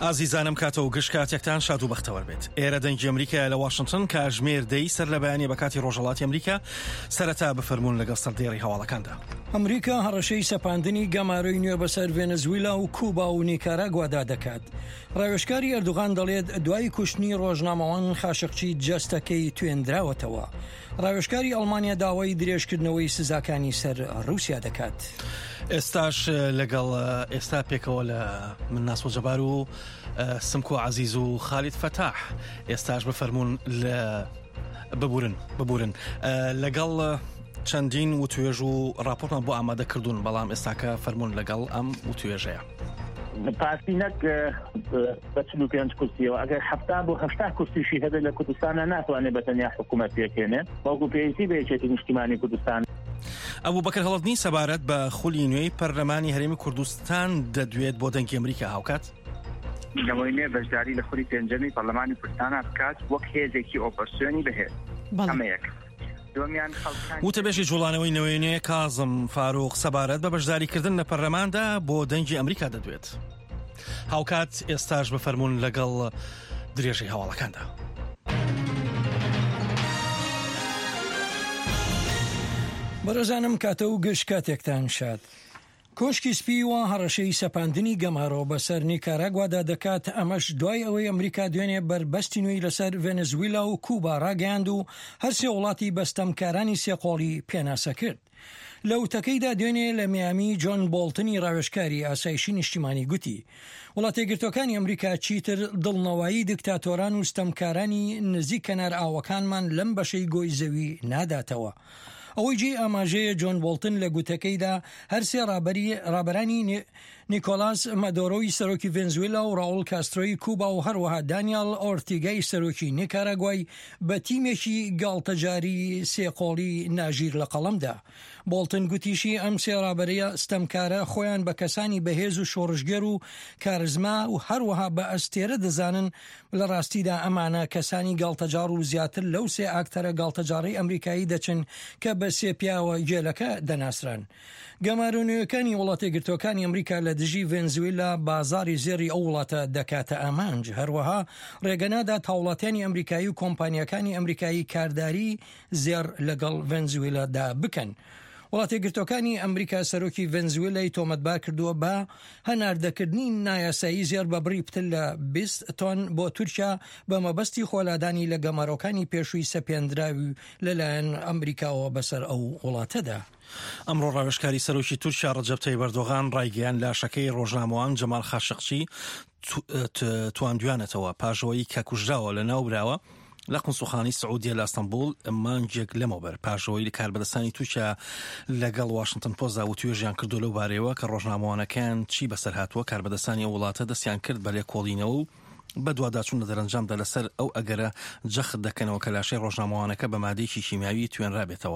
ئازیزانم کاتەوە گشت کاتێکتان شاد و بەختەوەر بێت. ئێرە دەنگی ئەمریکا لە واشنگتن کاژمێر دەی سەر لە بەیانی بە کاتی ڕۆژهەڵاتی ئەمریکا سەرەتا بفەرمونون لەگەڵ سەردێڕی هەواڵەکاندا. ئەمریکا هەڕەشەی سەپاندنی گەمارۆی نوێ بەسەر ڤێنزویلا و کوبا و نیکاراگوادا دەکات. ڕاوێژکاری ئەردوغان دەڵێت دوای کوشتنی ڕۆژنامەوان خاشقچی جەستەکەی توێندراوەتەوە. ڕاوێژکاری ئەڵمانیا داوای درێژکردنەوەی سزاکانی سەر رووسیا دەکات. ئێستاش لەگەڵ ئێستا پێکەوە لە من ناسۆ جەبار و سمکۆ عەزیز و خالید فەتاح ئێستاش بفەرمونون لە ببورن لەگەڵ چەندین وتوێژ و راپۆرتمان بۆ ئامادەکردوون، بەڵام ئێستاکە فەرمونون لەگەڵ ئەم وتوێژەیە. پاسینەک بە 45 کورسیەوە ئەگەر 70 بۆ 80 کورسیشی هەبێت لە کوردستانە ناتوانێت بەتەنیا حکوومەت پێکێنێت بەڵکو پێویستی بە یەکێتی نیشتیمانی کوردستان. ئەبوبەکر هەڵەدنی سەبارەت بە خولی نوێی پەرلەمانی هەرێمی کوردستان دەدوێت بۆ دەنگی ئەمریکا هاوکات؟ لەوەی نوێ بەشداری لە خولی پێنجەمی پەرلەمانی کوردستانە بکات وەک هێزێکی ئۆپۆزیسیۆنی بەهێز. ئەمەیەک. وتەبێژی جوڵانەوەی نوێنێ کازم فاروق سەبارەت بە بەشداریکردن لە پەرلەماندا بۆ دەنگی ئەمریکا دەدوێت. هاوکات ئێستاش بفەرمونون لەگەڵ درێژەی هەواڵەکاندا. بەڕێزانم کاتە و گشت کاتێکتان شاد. کۆشکی سپی و هەڕەشەی سەپاندنی گەمارۆ بەسەر نیکاراگوادا دەکات. ئەمەش دوای ئەوەی ئەمریکا دوێنێ بربەستی نوێی لەسەر ڤێنزویلا و کوبا ڕاگەیاند و هەرسێ وڵاتی بەستەمکارانی سێقۆڵی پێناسە کرد. لە وتەکەیدا دوێنێ لە میامی جۆن بۆڵتنی ڕاوێژکاری ئاسایشی نیشتیمانی گوتی وڵاتە یەکگرتووەکانی ئەمریکا چیتر دڵنەوایی دیکتاتۆران و ستەمکارانی نزیک کەنار ئاوەکانمان لەم بەشەی گۆی زەوی ناداتەوە. ئەوەی جێ ئاماژەیە جۆن بۆڵتن لە گوتەکەیدا هەرسێ ڕابەرانی نیکۆلاس مادۆرۆی سەرۆکی ڤێنزوێلا و ڕاول کاسترۆی کوبا و هەروەها دانیال ئۆرتیگای سەرۆکی نیکاراگوای بە تیمێکی گاڵتەجاری سێقۆڵی ناژیر لە قەڵەمدا. بۆڵتن گوتیشی ئەم سێ ڕابەرەیە ستەمکارە خۆیان بە کەسانی بەهێز و شۆڕژگەر و کارزما و هەروەها بە ئەستێرە دەزانن لە ڕاستیدا ئەمانە کەسانی گاڵتەجار و زیاتر لەو سێ ئاکتەرە گاڵتەجاری ئەمریکایی دەچن کە بە سێ پیاوە جێلەکە دەناسران. گەمارۆنیەکانی وڵاتە یەکگرتووەکانی ئەمریکا لە دژی ڤێنزویلا بازاری زێری ئەو وڵاتە دەکاتە ئامانج. هەروەها ڕێگەنادا تاوڵاتیانی ئەمریکایی و کۆمپانیەکانی ئەمریکایی کارداری زێر لەگەڵ ڤێنزویلادا بکەن. وڵاتە یەکگرتووەکانی ئەمریکا سەرۆکی ڤێنزوێلای تۆمەتبار کردووە بە هەناردەکردنی نایاسایی زێر بە بڕی پتر لە 20 تۆن بۆ تورکیا بە مەبەستی خۆلادانی لە گەمارۆکانی پێشووی سەپێنراوی لەلایەن ئەمریکاوە بەسەر ئەو وڵاتەدا. ئەمڕۆ ڕاوێژکاری سەرۆکی تورکیا ڕەجەب تەیب ئەردۆغان ڕایگەیاند لاشەکەی ڕۆژنامەوان جەمال خاشقچی تواندویانەتەوە پاشەوەی کە کوژراوە لە ناوبراوە لە قونسوخانی سعودیە لە ئەستەمبول مانگێک لەمەوبەر پاشەوەی کاربەدەستانی تورکیا لەگەڵ واشنگتن پۆستدا وتوێژیان کردو لەو بارەوە کە ڕۆژنامەوانەکان چی بەسەر هاتووە کاربەدەستانی وڵاتە دەستیان کرد بە لێکۆڵینەوە و بە دوواداچوون لە دەرەنجامدا لەسەر ئەو ئەگەرە جەخت دەکەنەوە کە لاشەی ڕۆژنامەوانەکە بە مادەیەکی شیمیاوی توێنرابێتەوە.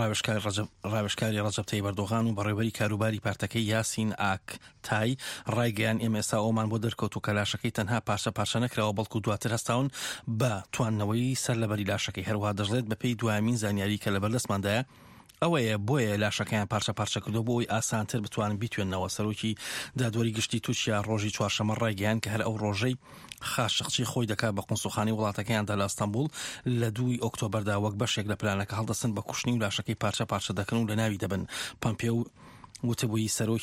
ڕاوێژکاری ڕەجەب تەیب ئەردۆغان و بەڕێوەبەری کاروباری پارتەکەی یاسین ئاکتای ڕایگەیان ئێمێستا ئەومان بۆ دەرکەوتو کە لاشەکەی تەنها پارچە نەکراوە بەڵکو دواتر هەستاون بە تواننەوەی سەر لەبەری لاشەکەی. هەروەها دەژڵێت بەپێی دوایمین زانیاری کە لەبەردەستماندایە ئەوەیە بۆیە لاشەکەیان پارچە کردو بۆی ئاسانتر بتوانن بیتوێنەوە. سەرۆکی دادوەری گشتی تورکیا ڕۆژی چوارشەمە ڕایگەیاند کە هەر ئەو ڕۆژەی خاشقچی خۆی دەکات بە قونسوخانی وڵاتەکەیاندا لە ئەستەمبول لە 2 ئۆکتۆبەردا وەک بەشێک لە پلانەکە هەڵدەستن بە کوشتنی و لاشەکەی پارچە دەکەن و لە ناوی دەبن. پۆمپێو وتبووی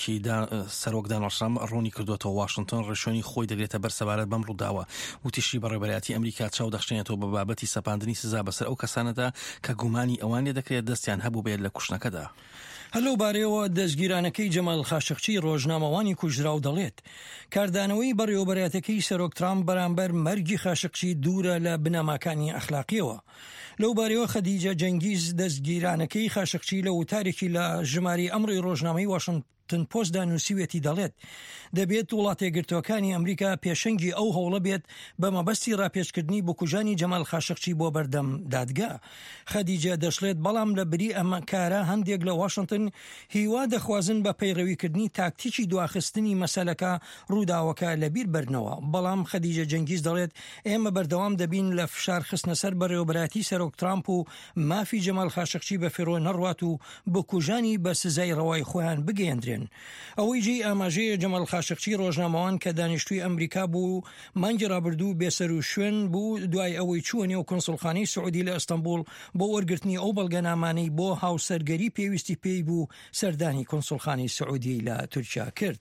سەرۆک دانەڵشام ڕوونی کردوێتەوە واشنگتن ڕێشۆنی خۆی دەگرێتە بەر سەبارەت بەم ڕووداوە. وتیشی بەڕێبەرایەتی ئەمریکا چاو دەخشێنێتەوە بە بابەتی سەپاندنی سزا بەسەر ئەو کەسانەدا کە گومانی ئەوان لێ دەکرێت دەستیان هەبوو بێت لە کوشتنەکەدا. هەلو بارەوە دەستگیرانەکەی جەمال خاشقچی ڕۆژنامەوانی کوژراو دەڵێت کاردانەوەی بەڕێوەبەرایەتەکەی سەرۆک ترامپ بەرامبەر مەرگی خاشقچی دوورە لە بنەماکانی ئەخلاقیەوە. لەو بارەوە خەدیجە جەنگیز دەستگیرانەکەی خاشقچی لە وتارێکی لە ژماری ئەمڕۆی ڕۆژنامەی واشنگتن پۆستدا نووسیوێتی دەڵێت دەبێت وڵاتە یەکگرتووەکانی ئەمریکا پێشەنگی ئەو هەوڵە بێت بە مەبەستی ڕاپێچکردنی بکوژانی جەمال خاشقچی بۆ بەردەم دادگا. خەدیجە دەشڵێت بەڵام لە بری ئەمە کارە هەندێک لە واشنگتن هیوا دەخوازن بە پەیڕەویکردنی تاکتیکی دواخستنی مەسەلەکە ڕووداوەکە لەبیر بەرنەوە. بەڵام خەدیجە جەنگیز دەڵێت ئێمە بەردەوام دەبین لە فشار خستنە سەر بەڕێوەبەرایەتی سەرۆک ترامپ و مافی جەمال خاشقچی بە فێرۆ نەڕوات و بکوژانی بە سزای ڕەوای خۆیان بگەیەندرێن. دەکرێن. ئەوەی جێی ئاماژەیە جەمەڵ خاشقچی ڕۆژنامەوان کە دانیشتووی ئەمریکا بوو مانگی ڕابردوو بێسەر و شوێن بوو دوای ئەوەی چووە نێو کۆنسڵخانەی سعودی لە ئەستەمبول بۆ وەرگرتنی ئەو بەڵگەنامانەی بۆ هاوسەرگەری پێویستی پێی بوو سەردانی کۆنسڵخانەی سعودی لە تورکیا کرد.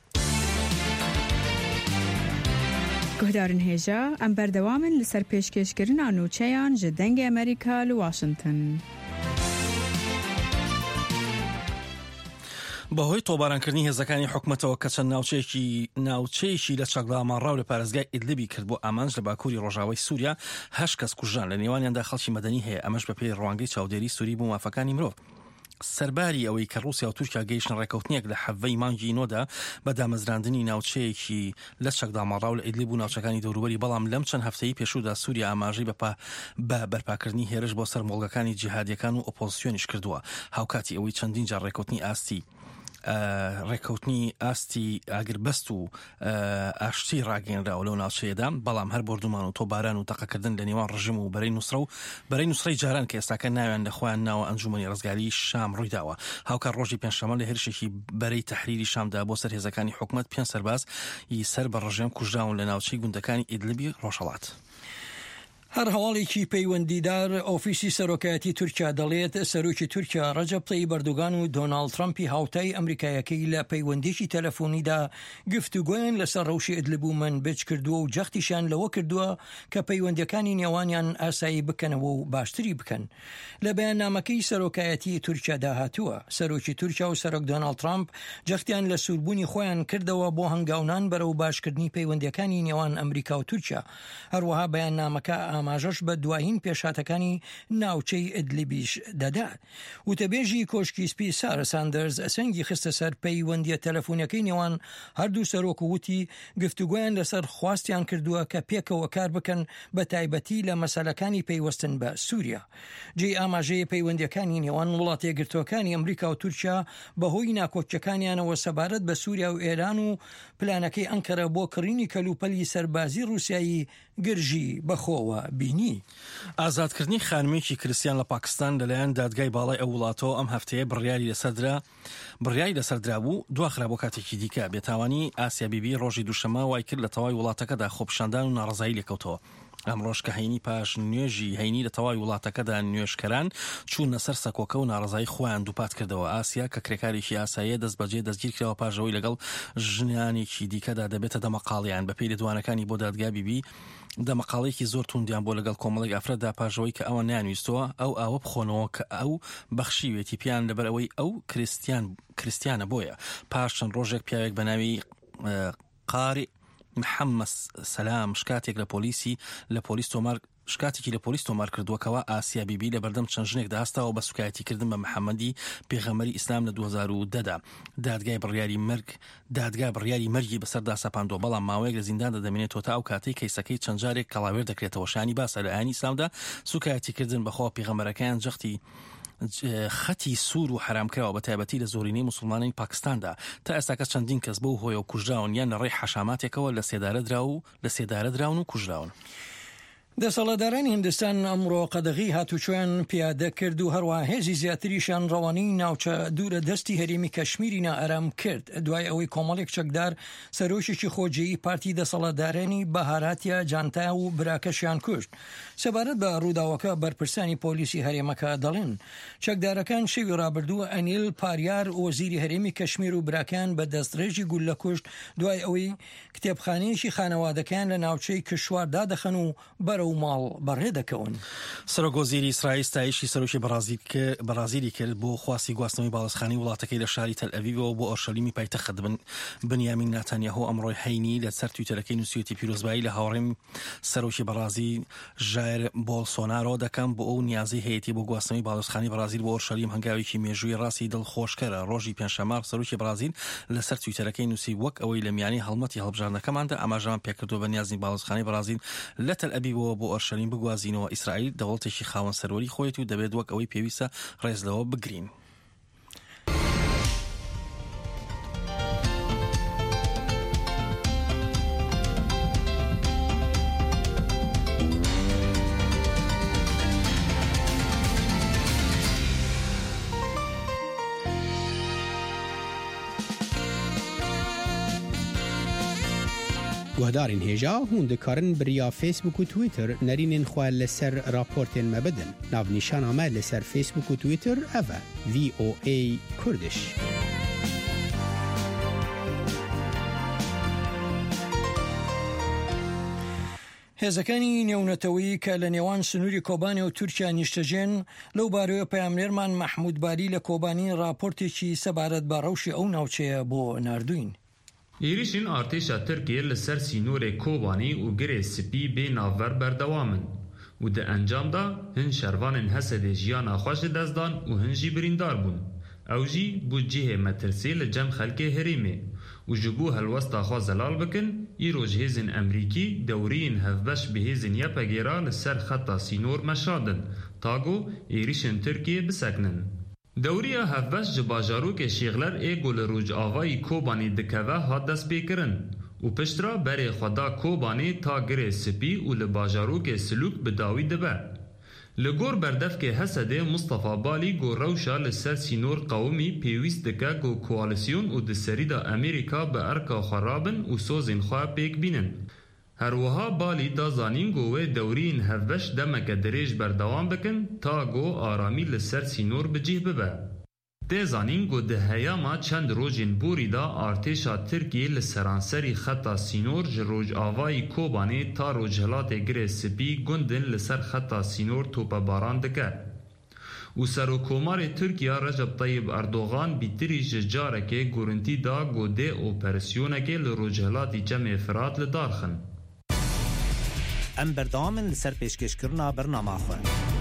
گهدارن هێژە ئەم بەردەوامن لەسەر پێشکەشکردنا نوچەیان ji dengê ئەمریکا لە واشنگتن. بەهۆی تۆبارانکردنی هێزەکانی حکومەتەوە کە چەند ناوچەیەکی لە چەکدامانڕاو لە پارێزگای ئیدلیبی کرد بۆ ئامانج لە باکووری ڕۆژاوای سووریا 8 کەس کوژان لە نێوانیاندا خەڵکی مەدەنی هەیە ئەمەش بە پێی ڕوانگەی چاودێری سووری بوو مافەکانی مرۆڤ. سەرباری ئەوەی کە رووسیا و تورکیا گەیشتن ڕێکەوتنیەک لە حەڤەی مانگی نۆدا بە دامەزراندنی ناوچەیەکی لە چەکدامانڕاو لە ئیدلیب و ناوچەکانی دەوروبەری بەڵام لەم چەند هەفتەی پێشوودا سووریا ئاماژەی بە بەرپاکردنی هێرش بۆ سەر مۆڵگەکانی جیهادیەکان و ئۆپۆزیسیۆنیش کردووە هاوکاتی ئەوەی چەندین جار ڕێکەوتنی ئاستی ئاگربەست و ئاشتی ڕاگەێنراوە لەو ناوچەیەدا بەڵام هەر بردومان و تۆباران و تەقەکردن لە نێوان ڕژم و بەرەی نووسڕی جاران کە ئێستاکە ناویان لەخۆیان ناوە ئەنجومەنی ڕزگاری شام ڕوویداوە. هاوکار ڕۆژی پێنجشەمە لە هێرشێکی بەرەی تەحریری شامدا بۆ سەر هێزەکانی حکومەت 5 سەرباز سەر بە ڕژێم کوژراون لە ناوچەی گوندەکانی ئیدلیبی ڕۆژهەڵات. هەر هەواڵێکی پەیوەندیدار ئۆفیسی سەرۆکایەتی تورکیا دەڵێت سەرۆکی تورکیا ڕەجەب تەیب ئەردۆغان و دۆناڵد ترامپی هاوتای ئەمریکایەکەی لە پەیوەندیی تەلەفۆنیدا گفتوگۆیان لەسەر ڕەوشی ئیدلیب و منبج کردووە و جەختیشان لەوە کردووە کە پەیوەندیەکانی نێوانیان ئاسایی بکەنەوە و باشتری بکەن. لە بەیاننامەکەی سەرۆکایەتی تورکیادا هاتووە سەرۆکی تورکیا و سەرۆک دۆناڵد ترامپ جەختیان لە سووربوونی خۆیان کردەوە بۆ هەنگاونان بەرەو باشکردنی پەیوەندیەکانی نێوان ئەمریکا و تورکیا. هەروەها بەیاننامەکە ئاماژەش بە دوایین پێشاتەکانی ناوچەی ئیدلیبیش دەدات. وتەبێژی کۆشکی سپی سارە ساندەرز ئەسەنگی خستە سەر پەیوەندیە تەلەفۆنیەکەی نێوان هەردوو سەرۆک و وتی گفتوگویان لەسەر خواستیان کردووە کە پێکەوە کار بکەن بە تایبەتی لە مەسەلەکانی پەیوەستن بە سووریا. جێی ئاماژەیە پەیوەندیەکانی نێوان وڵاتە یەکگرتووەکانی ئەمریکا و تورکیا بەهۆی ناکۆچەکانیانەوە سەبارەت بە سووریا و ئێران و پلانەکەی ئەنکەرە بۆ کڕینی کەلوپەلی سەربازی رووسایی گرژی بەخۆوە بینی. ئازادکردنی خانمێکی کریستیان لە پاکستان لەلایەن دادگای باڵای ئەو وڵاتەوە ئەم هەفتەیە بڕیاری لەسەردرا بوو دواخرا بۆ کاتێکی دیکە بێتاوانی ئاسیا بیبی ڕۆژی دووشەمە وای کرد لە تەواوی وڵاتەکەدا خۆپیشاندان و ناڕزایی لێکەوتەوە. ئەمڕۆژ کە هەینی پاش نوێژی هەینی لە تەواوی وڵاتەکەدا نوێشکەران چوونە سەر سەکۆکە و ناڕزایی خۆیان دووپات کردەوە. ئاسیا کە کرێکارێکی ئاساییە دەستگیر کراوە پاژەوەی لەگەڵ ژنانێکی دیکەدا دەبێتە دەمەقاڵیان بەپێی لێدوانەکانی بۆ دادگا بیبی دەمەقاڵێکی زۆر توندیان بۆ لەگەڵ کۆمەڵی ئافرەتدا پاژەوەی کە ئەوە نیانویستەوە ئەو ئاوە بخۆنەوە کە ئەو بەخشیوێتی پیان لەبەر ئەوەی ئەو کریستیانە بۆیە. پاش چەند ڕۆژێک پیاوێک بە ناوی قاری محەممەد سەلام شکاتێکی لە پۆلیس تۆمار کردووەکەوە ئاسیا بیبی لە بەردەم چەند ژنێک داهستاوە بە سوکایەتیکردن بە محەممەدی پێغەمبەری ئیسلام لە 2010دا دادگا بڕیاری مەرگی بەسەردا سەپاندۆ بەڵام ماوەیەک لە زیندان دەمێنێتەوە تا ئەو کاتەی کەیسەکەی چەند جارێک کەڵاوێر دەکرێتەوە. شانی باسە لە ئاینی ئیسلامدا سوکایەتیکردن بەخوا پێغەمبەرەکەیان جەختی خەتی سوور و حرامکراوە بە تایبەتی لە زۆرینەی موسڵمانانی پاکستاندا تا ئێستاکە چەندین کەس بەو هۆیە و کوژراون یان لە ڕێی حەشاماتێکەوە لە سێدارە دراون و کوژراون. دەسەڵاتدارانی هیندستان ئەمڕۆ قەدەغی هاتوچۆیان پیادە کرد و هەروە هێزی زیاتریشان ڕەوانەی ناوچە دوورە دەستی هەرێمی کەشمیری نائارام کرد دوای ئەوەی کۆمەڵێک چەکدار سەرۆشێکی خۆجێی پارتی دەسەڵاتدارانی بەهاراتیا جانتا و براکەشیان کوشت. سەبارەت بە ڕووداوەکە بەرپرسانی پۆلیسی هەرێمەکە دەڵێن چەکدارەکان شەوی ڕابردووە ئەنیل پاریار وەزیری هەرێمی کەشمیر و براکان بە دەستڕێژی گول لە کوشت دوای ئەوەی کتێبخانەیەکی خانەوادەکان لە ناوچەی کشواردا دەخەن و و ماڵ بەڕێ دەکەون. سەرۆکۆزیری ئیسرائیل ستایشی سەرۆکی بەرازیلی کرد بۆ خواستی گواستنەوەی باڵەسخانی وڵاتەکەی لە شاری تەل ئەڤیڤەوە بۆ ئۆرشەلیمی پایتەخت بنیامین ناتانیاهو ئەمڕۆی هەینی لە سەر تویتەرەکەی نووسیوەتی پیرۆزبایی لە هاوڕێم سەرۆکی بەرازیل ژایر بۆلسۆنارۆ دەکەم بۆ ئەو نیازی هەیەتی بۆ گواستنەوەی باڵەسخانی بەرازیل بۆ ئۆرشەلیم هەنگاوێکی مێژووی ڕاستی دڵخۆشکەرە. ڕۆژی پێنجشەمە سەرۆکی بەرازیل لەسەر تویتەرەکەی نووسی وەک ئەوەی لە میانی هەڵمەتی هەڵبژاردنەکەماندا ئاماژەمان پێکردو بە نیازی باڵەسخانی بەرازیل لە تەل ئەڤیڤەوە بۆ ئۆرشەلیم بگوازینەوە. ئیسرائیل دەوڵەتێکی خاوەن سەروەری خۆیەتی و دەبێت وەک ئەوەی پێویستە ڕێزلەوە بگرین. گهدارین هجا هون دکارن بریا فیسبوک و تویتر نرینین خواه لسر راپورتین مبدن ناو نیشان آمه لسر فیسبوک و تویتر اوه VOA کردش. هێزەکانی نێونەتەوەیی کە لە نێوان سنووری کۆبانێ و تورکیا نیشتەجێن لەو بارەوە پەیامنێرمان مەحموود باری لە کۆبانی راپۆرتێکی سەبارەت بە ڕەوشی ئەو ناوچەیە بۆ ناردوین. ایریشین ارتشا ترکیه لسر سینور کوبانی و گره سپی بی ناور بردوامن و ده انجام دا هن شروان حسد جیان خوش دزدان و هن جی بریندار بون او جی بو جه مترسی لجم خلق هریمه و جبو هلوستا خوا زلال بکن ایروج هیزن امریکی دورین هفبش به هیزن یپا گیرا لسر خطا سینور مشادن تاگو ایریشن ترکیه بسکنن. دوریا هفبش جباجارو که شیغلر ایگو لروج آوایی کوبانی دکوه ها دست بیکرن و پشترا بری خدا کوبانی تا گره سپی و لباجارو که سلوک بداوی دبه. لگور بردف که حسده مصطفى بالی گو روشا لسر سینور قومی پیویست دکه گو کوالسیون و دسری دا امریکا به ارکا خرابن و سوزین خواه پیک بینن. هر وها بالی دا زانین گوه دورین هفبش دمک دریج بردوام بکن تا گو آرامی لسر سینور بجیه ببه. ده زانین گو ده هیاما چند روژین بوری دا ارتشا ترکیه لسرانسری خطا سینور جروج آوائی کوبانی تا روجهلات گره سپی گندن لسر خطا سینور توپا باران دکه. و سروکومار ترکیه رجب طیب اردوغان بیتری جارکه گورنتی دا گو ده اوپرسیونکه لروجهلاتی جمع فرات لدارخن. ام بردوامن لسر پیشکشکرنا برنامه خواه.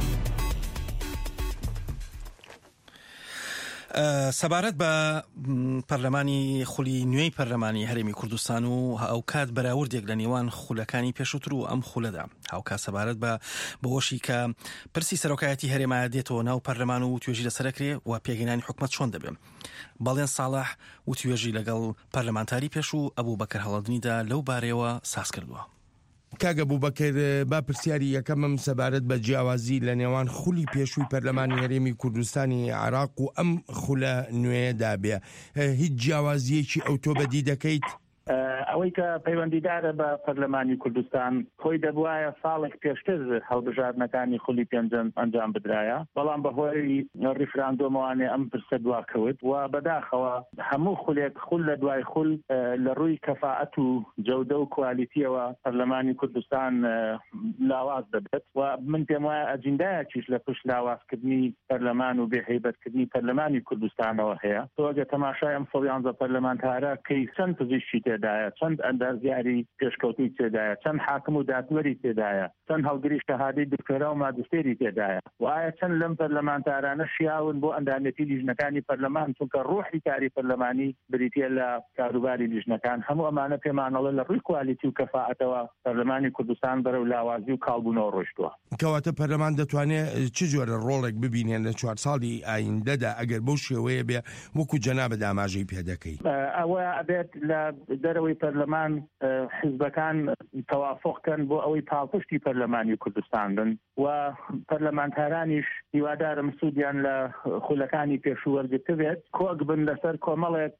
سەبارەت بە پەرلەمانی خولی نوێی پەرلەمانی هەرێمی کوردستان و ئەو کات بەراوردێک لە نێوان خولەکانی پێشووتر و ئەم خولەدا هاوکات سەبارەت بە بەهۆشی کە پرسی سەرۆکایەتی هەرێما دێتەوە ناو پەرلەمان و توێژی لەسەرەکرێ و پێگەیاندنی حکومەت چۆن دەبێت. باڵێن ساڵح و توێژی لەگەڵ پەرلەمانتاری پێشوو ئەبوو بەکەر هەڵەدنیدا لەو بارەیەوە ساز کردووە. کاگە بووبەکر با پرسیاری یەکەمم سەبارەت بە جیاوازی لە نێوان خولی پێشووی پەرلەمانی هەرێمی کوردستانی عێراق و ئەم خولە نوێیەدا بێ هیچ جیاوازیەکی ئەو تۆ بەدی دەکەیت؟ ئەوەی کە پەیوەندیدارە بە پەرلەمانی کوردستان خۆی دەبوایە ساڵێک پێشتر هەڵبژاردنەکانی خولی پێنجەم ئەنجام بدرایە بەڵام بەهۆی ڕیفراندۆمەوانێ ئەم پرسە دواکەوت و بەداخەوە هەموو خولێک خول لە دوای خول لە ڕووی کەفاعەت و جەودە و کوالیتیەوە پەرلەمانی کوردستان لاواز دەبێت و من پێم وایە ئەجندایەکیش لە پشت لاوازکردنی پەرلەمان و بێهەیبەتکردنی پەرلەمانی کوردستانەوە هەیە. تۆ ئەگە تەماشای ئەم 111 پەرلەمانتارە کەی چەند پزیشکی تێدایە، چەند ئەندازیاری پێشکەوتوی تێدایە، چەند حاکم و دادوەری تێدایە، چەند هەڵگری شەهادەی دکتۆرا و ماجستێری تێدایە و ئایا چەند لەم پەرلەمانتارانە شیاون بۆ ئەندامەتی لیژنەکانی پەرلەمان چونکە ڕۆحی کاری پەرلەمانی بریتیە لە کاروباری لیژنەکان. هەموو ئەمانە پێمانەڵە لە ڕووی کوالیتی و کەفاعەتەوە پەرلەمانی کوردستان بەرەو لاوازی و کاڵبوونەوە ڕۆیشتووە. کەواتە پەرلەمان دەتوانێت چ جۆرە ڕۆڵێک ببینێن لە 4 ساڵی ئایندەدا ئەگەر بەو شێوەیە بێ وەکو جەنابە ئاماژەی پێدەکەی؟ ئەوە ئەبێت لە دەرەوەی پەرلەمان حیزبەکان تەوافقکەن بۆ ئەوەی پاڵپشتی پەرلەمانی کوردستان بن و پەرلەمانتارانیش هیوادارم سوودیان لە خولەکانی پێشوو وەرگرتبێت کۆک بن لەسەر کۆمەڵێک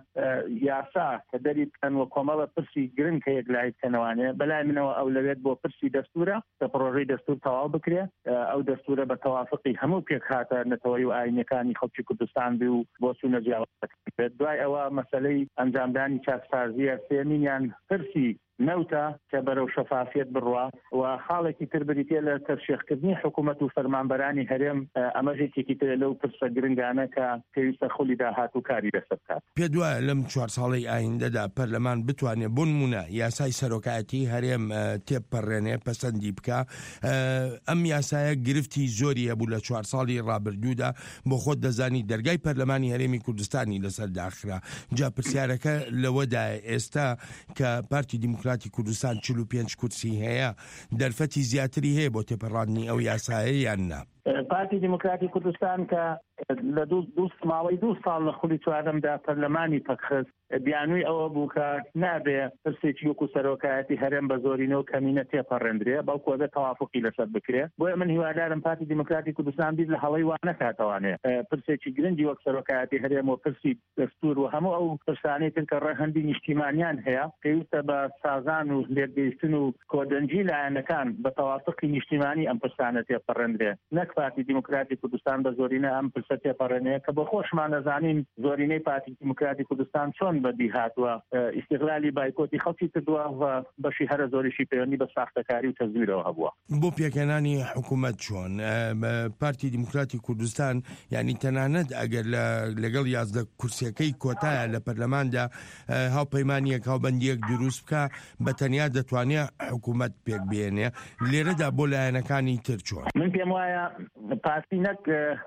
یاسا کە دەری بکەن و کۆمەڵە پرسی گرنگ کە یەکلای بکەنەوانێ. بەلای منەوە ئەو لەوێت بۆ پرسی دەستورە کە پرۆژەی دەستور تەواو بکرێ، ئەو دەستورە بە تەوافقی هەموو پێک هاتە نەتەوەی و ئاینەکانی خەڵکی کوردستان بێ و بۆ چوونە جیاوازەکە. دوای ئەوە مەسەلەی ئەنجامدانی چاکسازیە سێمینیان پرسی نەوتە کە بەرەو شەفافیت بڕوا و خاڵێکی تر بریتە لە تەرشێخکردنی حکوومەت و فەرمانبەرانی هەرێم ئەمەژێکێکی تر لەو پرسە گرنگانە کە پێویستە خولی داهات و کاری لەسەر بکات. پێ دوایە لەم 4 ساڵەی ئایندەدا پەرلەمان بتوانێت بۆ نمونە یاسای سەرۆکایەتی هەرێم تێپەڕێنێ پەسەندی بکە. ئەم یاسایە گرفتی زۆری هەبوو لە 4 ساڵی ڕابردوودا بۆ خۆت دەزانی دەرگای پەرلەمانی هەرێمی کوردستانی لەسەر داخرا. جا پرسیارەکە لەوەدایە ئێستا کە پارتی دیموکراتی کوردستان 45 کورسی هەیە دەرفەتی زیاتری هەیە بۆ تێپەڕاندنی ئەو یاسایە یان نا؟ پارتی دیموکراتی کوردستان کە لە ماوەی 2 ساڵ لە خولی چواردەمدا پەرلەمانی پەکخست بیانووی ئەوە بوو کە نابێ پرسێکی وەکو سەرۆکایەتی هەرێم بە زۆرینەوە کەمینە تێپەڕێندرێ بەڵکو ئەبێ تەوافقی لەسەر بکرێ. بۆیە من هیوادارم پارتی دیموکراتی کوردستان بیر لە هەڵەی وانە کاتەوانێ پرسێکی گرنگی وەک سەرۆکایەتی هەرێم و پرسی دەستور و هەموو ئەو پرسانەی تر کە ڕەهەندی نیشتیمانیان هەیە پێویستە بە سازان و لێرگەیشتن و کۆدەنجی لایەنەکان بە تەوافقی نیشتیمانی ئەم پرسانە تێپەڕێندرێ. نەک پارتی دیموکراتی کوردستان بە زۆرینە ئەم پرسە تێپەڕێنەیە کە بە خۆشمان دەزانین زۆرینەی پارتی دیموکراتی کوردستان چۆن بەدی هاتووە ئیستیغلالی بایکۆتی خەڵکی کردووە و بەشی هەرە زۆریشی پەیوەندی بە ساختەکاری و تەزویرەوە هەبووە. بۆ پێکەنانی حکوومەت چۆن پارتی دیموکراتی کوردستان یعنی تەنانەت ئەگەر لەگەڵ 11 کورسیەکەی کۆتایە لە پەرلەماندا هاوپەیمانیەک هاوبەندیەک دروست بکە بە تەنیا دەتوانێت حکوومەت پێک بێنێ لێرەدا بۆ لایەنەکانی تر چۆن؟ من پێم وایە پارتی نەک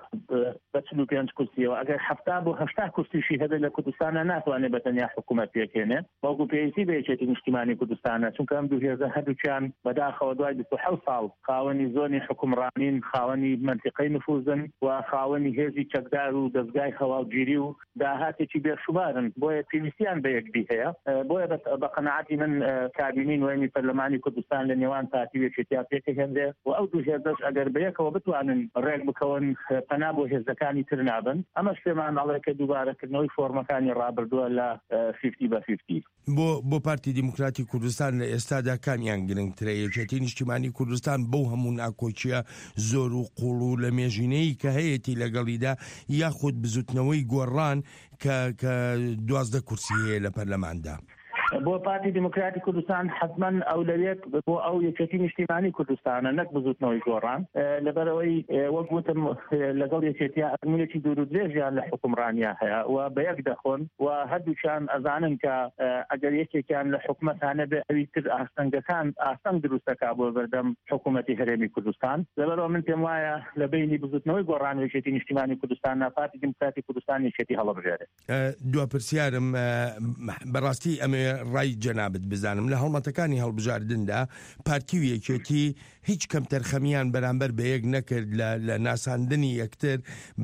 بە 45 کورسیەوە ئەگەر 70 بۆ 80 کورسیشی هەبێت لە کوردستانە ناتوانێت بەتەنیا حکوومەت پێکێنێ بەڵکو پێویستی بە یەکێتی نیشتیمانی کوردستانە چونکە ئەم دوو هێزە هەردووکیان بەداخەوە دوای 27 ساڵ خاوەنی زۆنی حکومڕانین، خاوەنی منتیقەی نفوزن و خاوەنی هێزی چەکدار و دەستگای هەواڵگیری و داهاتێکی بێشوبارن بۆیە پێویستیان بە یەکدی هەیە. بۆیە بە قەناعەتی من کابینین وەمی پەرلەمانی کوردستان لە نێوان پارتی و یەکێتیا پێکەهێنرێ و ئەو دوو هێزەش ئەگەر بەیەکەوە بتوانن ڕێک بکەون پەنا بۆ هێزەکانی تر نابن ئەمەش پێمان دەڵێ کە دووبارەکردنەوەی فۆرمەکانی ڕابردووە لە 50-50. بۆ پارتی دیموکراتی کوردستان لە ئێستادا کامیان گرنگترە؟ یەکێتی نیشتیمانی کوردستان بەو هەموو ناکۆچیە زۆر و قوڵ و لە مێژینەی کە هەیەی لەگەڵیدا یاخود بزوتنەوەی گۆڕان کە 12 کورسی هەیە لە پەرلەماندا؟ بۆ پارتی دیموکراتی کوردستان حتمما ئەولەویەت بۆ ئەو یەکێتی نیشتیمانی کوردستانە نەک بزوتنەوەی گۆڕان لەبەرەوەی وەک گوتم لەگەڵ یەکێتیا ئەزمونێکی دوور و درێژیان لە حکومڕانیا هەیە و بە یەک دەخۆن و هەردووچیان ئەزانن کە ئەگەر یەکێکیان لە حکومەتانە بێ ئەوی تر ئاستەنگەکان ئاستەنگ دروستەکە بۆ بەردەم حکوومەتی هەرێمی کوردستان. لەبەرەوە من پێم وایە لە بینی بزوتنەوەی گۆڕان و یەکێتی نیشتیمانی کوردستان پارتی دیموکراتی کوردستان یەکێتی هەڵەبژێرێت. دو پرسیارم بەڕاستی ئەمێ ڕای جەنابەت بزانم لە هەڵمەتەکانی هەڵبژاردندا پارتی و یەکێتی هیچ کەم تەرخەمیان بەرامبەر بە یەک نەکرد لە ناساندنی یەکتر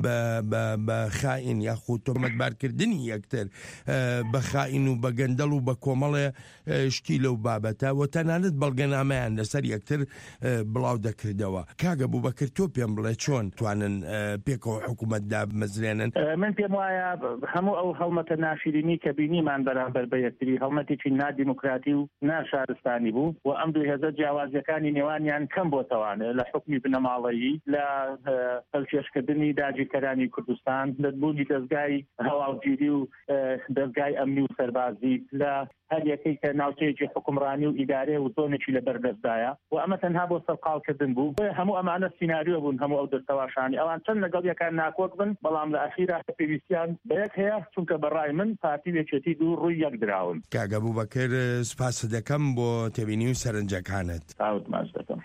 بە خائین یاخود تۆمەتبارکردنی یەکتر بە خائین و بە گەندەڵ و بە کۆمەڵێ شتی لەو بابەتە و تەنانەت بەڵگەنامەیان لەسەر یەکتر بڵاو دەکردەوە. کاگە بووبەکر تۆ پێم بڵێ چۆن توانن پێکەوە حکوومەتدا بمەزرێنن؟ من پێم وایە هەموو ئەو هەڵمەتە ناشرینی کە بینیمان بەرامبەر بە یەکتری هەڵمەتێکی نادیموکراتی و ناشارستانی بوو و ئەم دوو هێزە جیاوازیەکانی نێوانیان کەم بۆتەوانێت لە حکمی بنەماڵەیی لە هەڵکێشکردنی داگیرکەرانی کوردستان لە بوونی دەستگای هەواڵگیری و دەستگای ئەمنی و سەربازی لە هەر یەکەی کە ناوچەیەکی حکومڕانی و ئیدارێ و زۆنێکی لە بەردەستدایە و ئەمە تەنها بۆ سەرقاڵکردن بوو. هەموو ئەمانە سیناریۆ بوون هەموو ئەو دەستەواشانی ئەوان چەند لەگەڵ یەکان ناکۆک بن بەڵام لە ئەخیرا پێویستیان بە یەک هەیە چونکە بەڕای من پارتی یەکێتی دوو ڕووی یەک دراون. کاگە بووبەکر سپاس دەکەم بۆ تێبینی و سەرنجەکانت. ساوت ماچ دەکەم.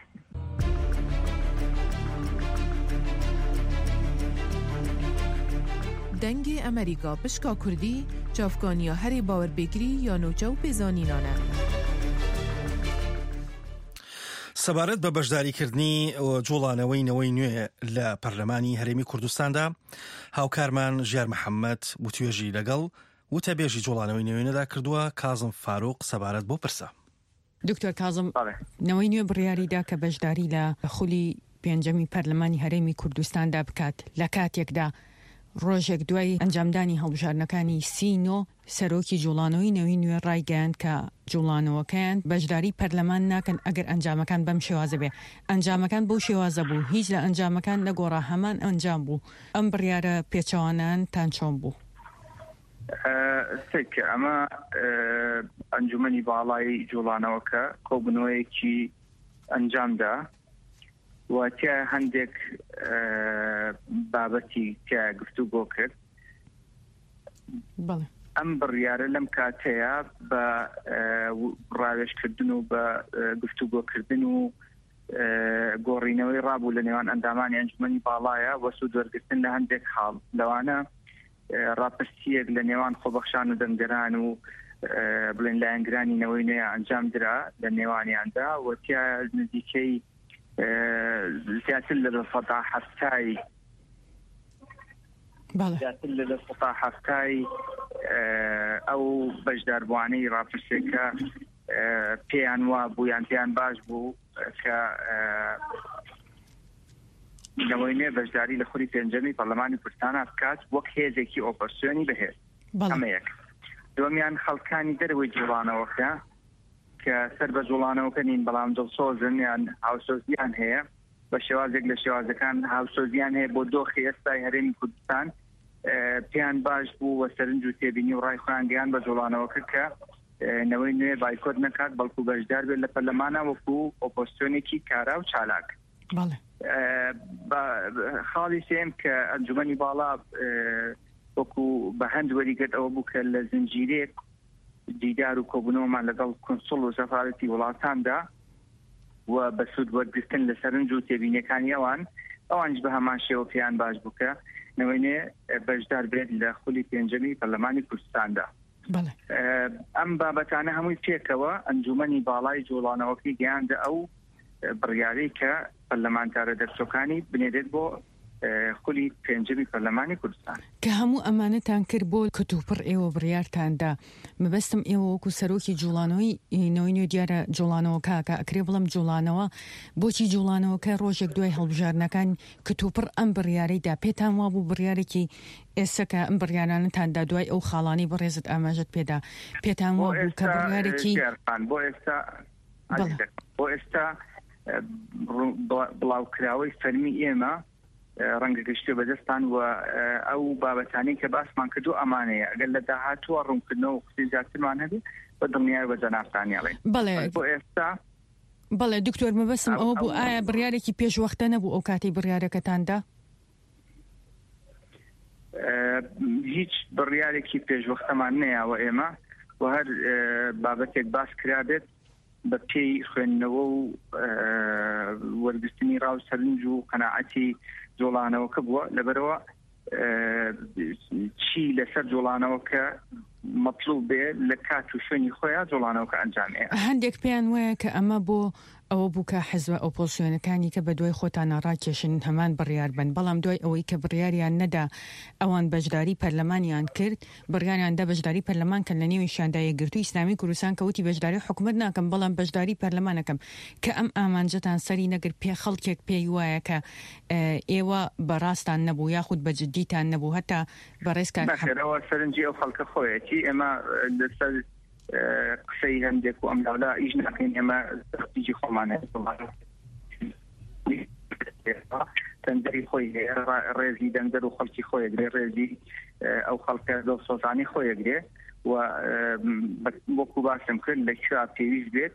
دەنگی ئەمریکا پشکا کوردی چاوکانیا هەری باوەربێگری یا نوچە و پێزانینانە. سەبارەت بە بەشداریکردنی جوڵانەوەی نەوەی نوێ لە پەرلەمانی هەرێمی کوردستاندا هاوکارمان ژیار محەممەد بوتوێژی لەگەڵ وتەبێژی جوڵانەوەی نوێنەدا کردووە. کازم فاروق سەبارەت بۆ پرسە. دکتۆر کازم نەوەی نوێ بڕیاریدا کە بەشداری لە خولی پێنجەمی پەرلەمانی هەرێمی کوردستاندا بکات لە کاتێکدا ڕۆژێک دوای ئەنجامدانی هەڵبژاردنەکانی سینۆ سەرۆکی جوڵانەوەی نەوەی نوێ ڕایگەیاند کە جوڵانەوەکەیان بەشداری پەرلەمان ناکەن ئەگەر ئەنجامەکان بەم شێوازە بێ. ئەنجامەکان بەو شێوازە بوو، هیچ لە ئەنجامەکان نەگۆڕا، هەمان ئەنجام بوو. ئەم بڕیارە پێچەوانان تان چۆن بوو؟ سێکە ئەمە ئەنجومەنی باڵای جوڵانەوەکە کۆبنەوەیەکی ئەنجامدا واتیا هەندێک بابەتی کە گفتوگۆ کرد. ئەم بڕیارە لەم کاتەیە بە ڕاوێژکردن و بە گفتوگۆکردن و گۆڕینەوەی ڕابوو لە نێوان ئەندامانی ئەنجومەنی باڵایە وەسوود وەرگرتن لە هەندێک حاڵ لەوانە ڕاپرسیەک لە نێوان خۆبەخشان و دەنگەران و بڵێن لایەنگرانی نەوەی نوێ ئەنجام درا لە نێوانیاندا وەتیا نزیکەی زیاتر لە سەدا هەفتای زیاتر لە سەدا هەفتای ئەو بەشداربووانەی ڕاپرسێکە پێیان وا بوو پێیان باش بوو کە نەوەینێ بەشداری لە خولی پێنجەمی پەرلەمانی کوردستان بکات وەک هێزێکی ئۆپۆزیسیۆنی بەهێز ئەمە یەک. دووەمیان خەڵکانی دەرەوەی جوڵانەوەکە کە سەر بە جوڵانەوەکە نین بەڵام دڵسۆزن یان هاوسۆزیان هەیە بە شێوازێک لە شێوازەکان هاوسۆزیان هەیە بۆ دۆخی ئێستای هەرێمی کوردستان پێیان باش بوو وە سەرنج و تێبینی و ڕای خۆیان گەیان بە جوڵانەوەکە کە نەوەی نوێ بایکۆت نەکات بەڵکو بەشدار بێت لە پەرلەمانە وەکو ئۆپۆزیسیۆنێکی کارا و چالاک. خاڵی سێم کە ئەنجومەنی باڵا وەکو بە هەند وەریگرت ئەوە بوو کە لە زنجیرێک دیدار و کۆبوونەوەمان لەگەڵ کۆنسڵ و سەفارەتی وڵاتاندا و بە سوود وەرگرتن لە سەرنج و تێبینیەکانی ئەوانش بە هەمان شێوە پێیان باش بوو کە نەوەینێ بەشدار بێت لە خولی پێنجەمی پەرلەمانی کوردستاندا. ئەم بابەتانە هەمووی پێکەوە ئەنجومەنی باڵای جوڵانەوەکەی گەیاندە ئەو بڕیارەی کە پەرلەمانتارە دەرچۆکانی بنێرێت بۆ خولی پێنجەمی پەرلەمانی کوردستان کە هەموو ئەمانەتان کرد بۆ کەتوپڕ ئێوە بڕیارتاندا. مەبەستم ئێوە وەکو سەرۆکی جوڵانەوەی نەوەی نوێ دیارە جوڵانەوە کاکە ئەکرێ بڵم جوڵانەوە بۆچی جوڵانەوەکە ڕۆژێک دوای هەڵبژارنەکان کەتوپڕ ئەم بڕیارەیدا پێتان وا بوو بڕیارێکی ئێستاکە ئەم بڕیارانتاندا دوای ئەو خاڵانی بەڕێزت ئاماژەت پێدا پێتان وا بوو کە بڕیارێکی بۆ ئێستا بڵاوکراوەی فەرمی ئێمە ڕەنگە گەشتێ بەدەستان و ئەو بابەتانی کە باسمان کردو ئەمانەیە ئەگەر لە داهاتووە ڕوونکردنەوە قسەی زیاترمان هەبێت بە دڵنیای بە جەنابتانیاڵێن. بۆ ئێستا بەڵێ دکتۆر مەبەستم ئەوە بوو ئایا بڕیارێکی پێشوەختە نەبوو ئەو کاتی بڕیارەکەتاندا؟ هیچ بڕیارێکی پێشوەختەمان نەیاوە ئێمە و هەر بابەتێک باس کرابێت بە پێی خوێندنەوە و وەرگرتنی ڕاو سەرنج و قەناعەتی جوڵانەوەکە بووە لەبەرەوە چی لەسەر جوڵانەوەکە مەطلوب بێ لە کات و شوێنی خۆیان جوڵانەوەکە ئەنجامەیە. هەندێک پێیان وایە کە ئەمە بۆ ئەوە بوو کە حزب ئۆپۆزیسیۆنەکانی کە بە دوای خۆتانە ڕاکێشن هەمان بڕیار بن بەڵام دوای ئەوەی کە بڕیاریان نەدا ئەوان بەشداری پەرلەمانیان کرد بڕیاریاندا بەشداری پەرلەمان کە لە نێوی یەکگرتووی ئیسلامی کوردستان کەوتی بەشداری حکومەت ناکەم بەڵام بەشداری پەرلەمانەکەم کە ئەم ئامانجەتان سەری نەگرت پێ خەڵکێک پێی وایە کە ئێوە بەڕاستان نەبوو یاخود بەجددیتان نەبوو هەتا بەڕێزکارەوە سەرنجی ئەو خەڵکە خۆیەتی ئێمە لەسەر قسەی هەندێک و ئەملاولا ئیش ناکەین ئێمە سەختیجی خۆمانە تەندەری خۆی ڕێزی دەنگەر و خەڵکی خۆیەگرێ ڕێزی ئەو خەڵکە دڵسۆزانی خۆیەگرێ و وەکو باسم کرد لە کوێ پێویست بێت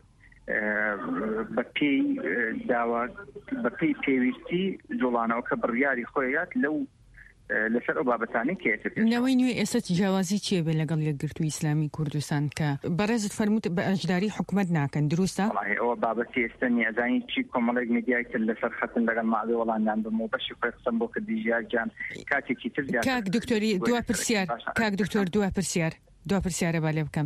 بە پێی پێویستی جوڵانەوەکە بڕیاری خۆیات لەو لەسەر ئەو بابەتانی نەوەی نوێ ئێستا جیاوازی چیە بێ لەگەڵ یەکگرتووی ئیسلامی کوردستان کە بەڕێزت فەرمووت بە ئەشداری حکومەت ناکەن دروستە؟ ئەوە بابەتی ئێستا نیازانی چی کۆمەڵێک میدیای کرد لەسەر خەتن لەگەڵ ماڵی وەڵاندان بم و بەشی خۆی قسەم بۆ کردی ژیارجان کاتێکی تر کاک دکتۆری دوا پرسیار کاک دکتۆر دوا پرسیارە با لێ بکەم.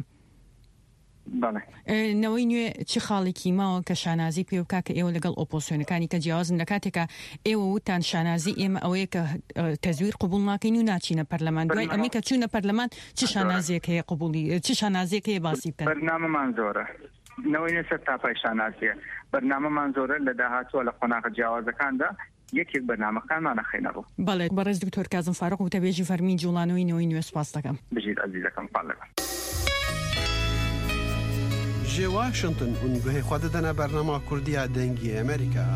نەوەی نوێ چی خاڵێکی ماوە کە شانازی پێ بکا کە ئێوە لەگەڵ ئۆپۆزیسیۆنەکانی کە جیاوازن لە کاتێکە ئێوە وتان شانازی ئێمە ئەوەیە کە تەزویر قبول ناکەین و ناچینە پەرلەمان دوای ئەمی کە چوونە پەرلەمان چ شانازیەک هەیە قبولی چ شانازیەک هەیە باسی بکەن؟ بەرنامەمان زۆرە نەوەی نێ سەر تاپای شانازیە بەرنامەمان زۆرە لە داهاتووە لە قۆناغە جیاوازەکاندا یەکێک بەرنامەکانمان نەخێنەڕوو. بەڵێ بەڕێز دکتۆر کازم فاروق وتە بێژی فەرمی جوڵانەوەی نەوەی نوێ سوپاس دەکەم. بژیت عەزیزەکەم پاڵەکەم. جێ واشنگتن هون گوهی خوا دەدەنە بەرنامە کوردیە دەنگی ئەمریکا.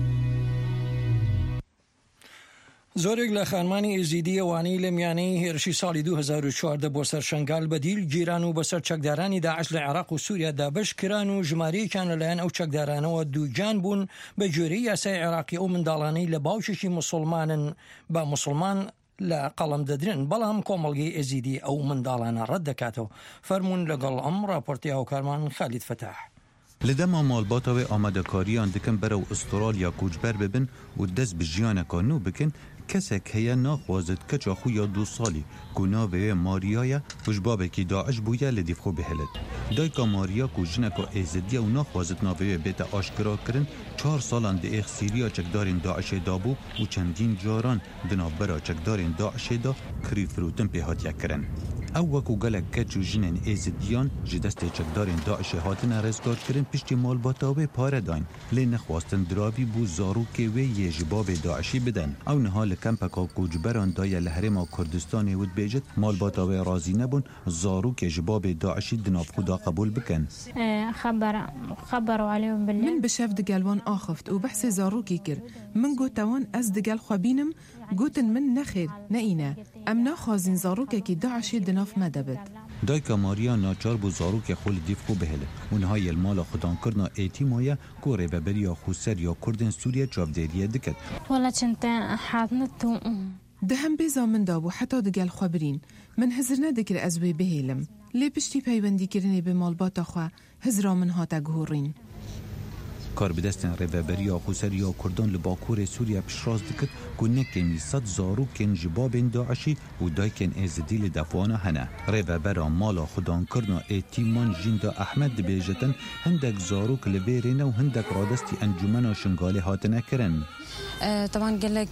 زۆرێک لە خانمانی ئێزیدی ئەوانەی لە میانەی هێرشی ساڵی 2014 بۆ سەر شنگال بەدیل گیران و بەسەر چەکدارانی داعش لە عێراق و سووریا دابش کران و ژمارەیەکیان لەلایەن ئەو چەکدارانەوە دووجان بوون بە جۆرەی یاسای عێراقی ئەو منداڵانەی لە باوشێکی موسڵمانن بە موسڵمان لە قەڵم دەدرن بەڵام کۆمەڵگەی ئێزیدی ئەو منداڵانە ڕەت دەکاتەوە. فەرمونون لەگەڵ ئەم راپۆرتی هاوکارمان خالید فتاح. لەدەما ماڵباتەوەی ئامادەکاریان دکن بەرەو ئوسترالیا کوچبەر ببن و دەست بە ژیانەکە نو بکن کەسێک هەیە ناخوازت کەچا خویا 2 ساڵی گوناوێ ماریایە پشبابێکی داعش بووە لە دیفخۆ بهێلت دایکا ماریا کو ژنێکا ئێزدیە و ناخوازت ناوێ بێتە ئاشکراکردن 4 ساڵان di Sîriya çekdarên Daişê dabû û çendîn caran di navbera çekdarên Daişê da kirîfirotin pê hatiye kirin. Ew wekû gelek keç û jinên êzidiyan ji destê çekdarên Daişê hatine rezgarkirin piştî malbata wê pare dayn. Lê nexwastin diravî bû zarokê wê yê ji bavê Daişî bidin. Ew niha li kempeka koçberan daye li Herêma Kurdistanê wî dibêjit malbata wê razî nebûn zarokê ji bavê Daişî di nav xuda qebûl bikin. من بشاف دگل وان آخفت و بحث زاروکی کر من گوتوان از دگل خوابینم گوتن من نخیر نه اینه ام نخوازین زاروکه که داعشی دناف مدبت دایکا ماریا ناچار بو زاروک خول دیفخو بهله اونها المال خودان کرنا ایتیمایا کوره و بریا خوسر یا کردن سوریه چاودریه دکت ولا چنت حاضنتو دهم بیزا من دابو حتی دگل خوابرین من هزر ندکر از وی بهیلم لی پشتی پیوندی کرنی به مالبات خوا هزرا من هاتا گهورین کار به دستن ریوبریا خوسریا کردان لباکور سوریا پشراز دکت که نکنی 100 زاروکن جبابین داعشی و دایکن ازدی لدفوانا هنه ریوبرا مالا خودان کرنا ایتیمان جیندا احمد بیجتن هندک زاروک لبیرین و هندک رادستی انجمنا شنگالی هاتنه کرن طبعا قالك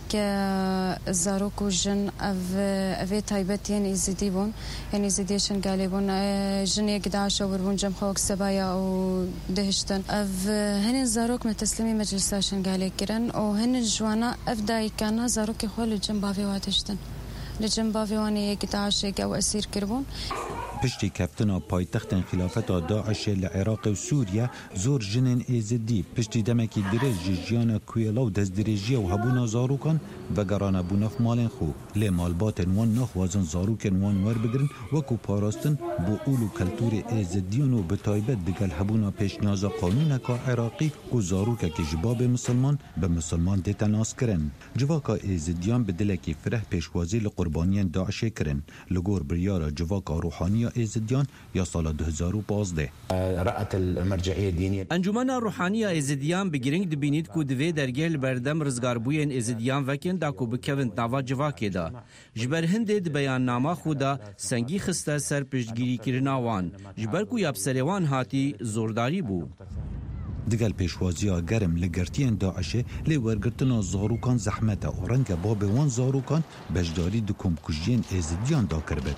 الزاروك والجن أفي تايبت يعني يزيدون يعني يزيديشن قاليبون جن يقدعش وربون جم خوك سبايا أو دهشتن هن الزاروك متسلمي مجلساشن قالي كرن وهن الجوانا أفداي كان زاروك يخول الجن بافي واتشتن الجن بافي واني يقدعش أو أسير كربون پشتی کفتنا پایتختن خلافت داعش لعراق و سوریا زور جنین ایزدی پشتی دمکی درج جیانا کویلا و دزدرجی و هبونا زاروکان و گرانه بوناف مالن خو لی مالباتن وان نخوازن زاروکن وان ور بگرن وکو پاراستن بو اولو کلتور ایزدیان و بتایبت دگل هبونا پیشنیاز قانون که عراقی و زاروکه که جباب مسلمان به مسلمان دیتناس کرن جواکا ایزدیان بدلکی فره پیشوازی لقربانیان داعش کرن لگور بریارا جواکا روحانی ایزدیان یا سال 2015 رأت المرجعية الدينية انجمن روحانیه ایزدیان بگیرنگ دبینید کو دوی درگل بردم رزگاربوین ایزدیان وکن دا کو بکوین ناوا جواکه دا جبر هند د بیان نامه خدا سنگی خسته سر پشتگیری کرناوان جبر کو یابسریوان هاتی زورداری بو دگل پیشوازیا گرم لگرتین داعشه لی ورگرتنا زاروکان زحمته و رنگ باب وان زاروکان بجداری دکم کجین ایزدیان دا کربت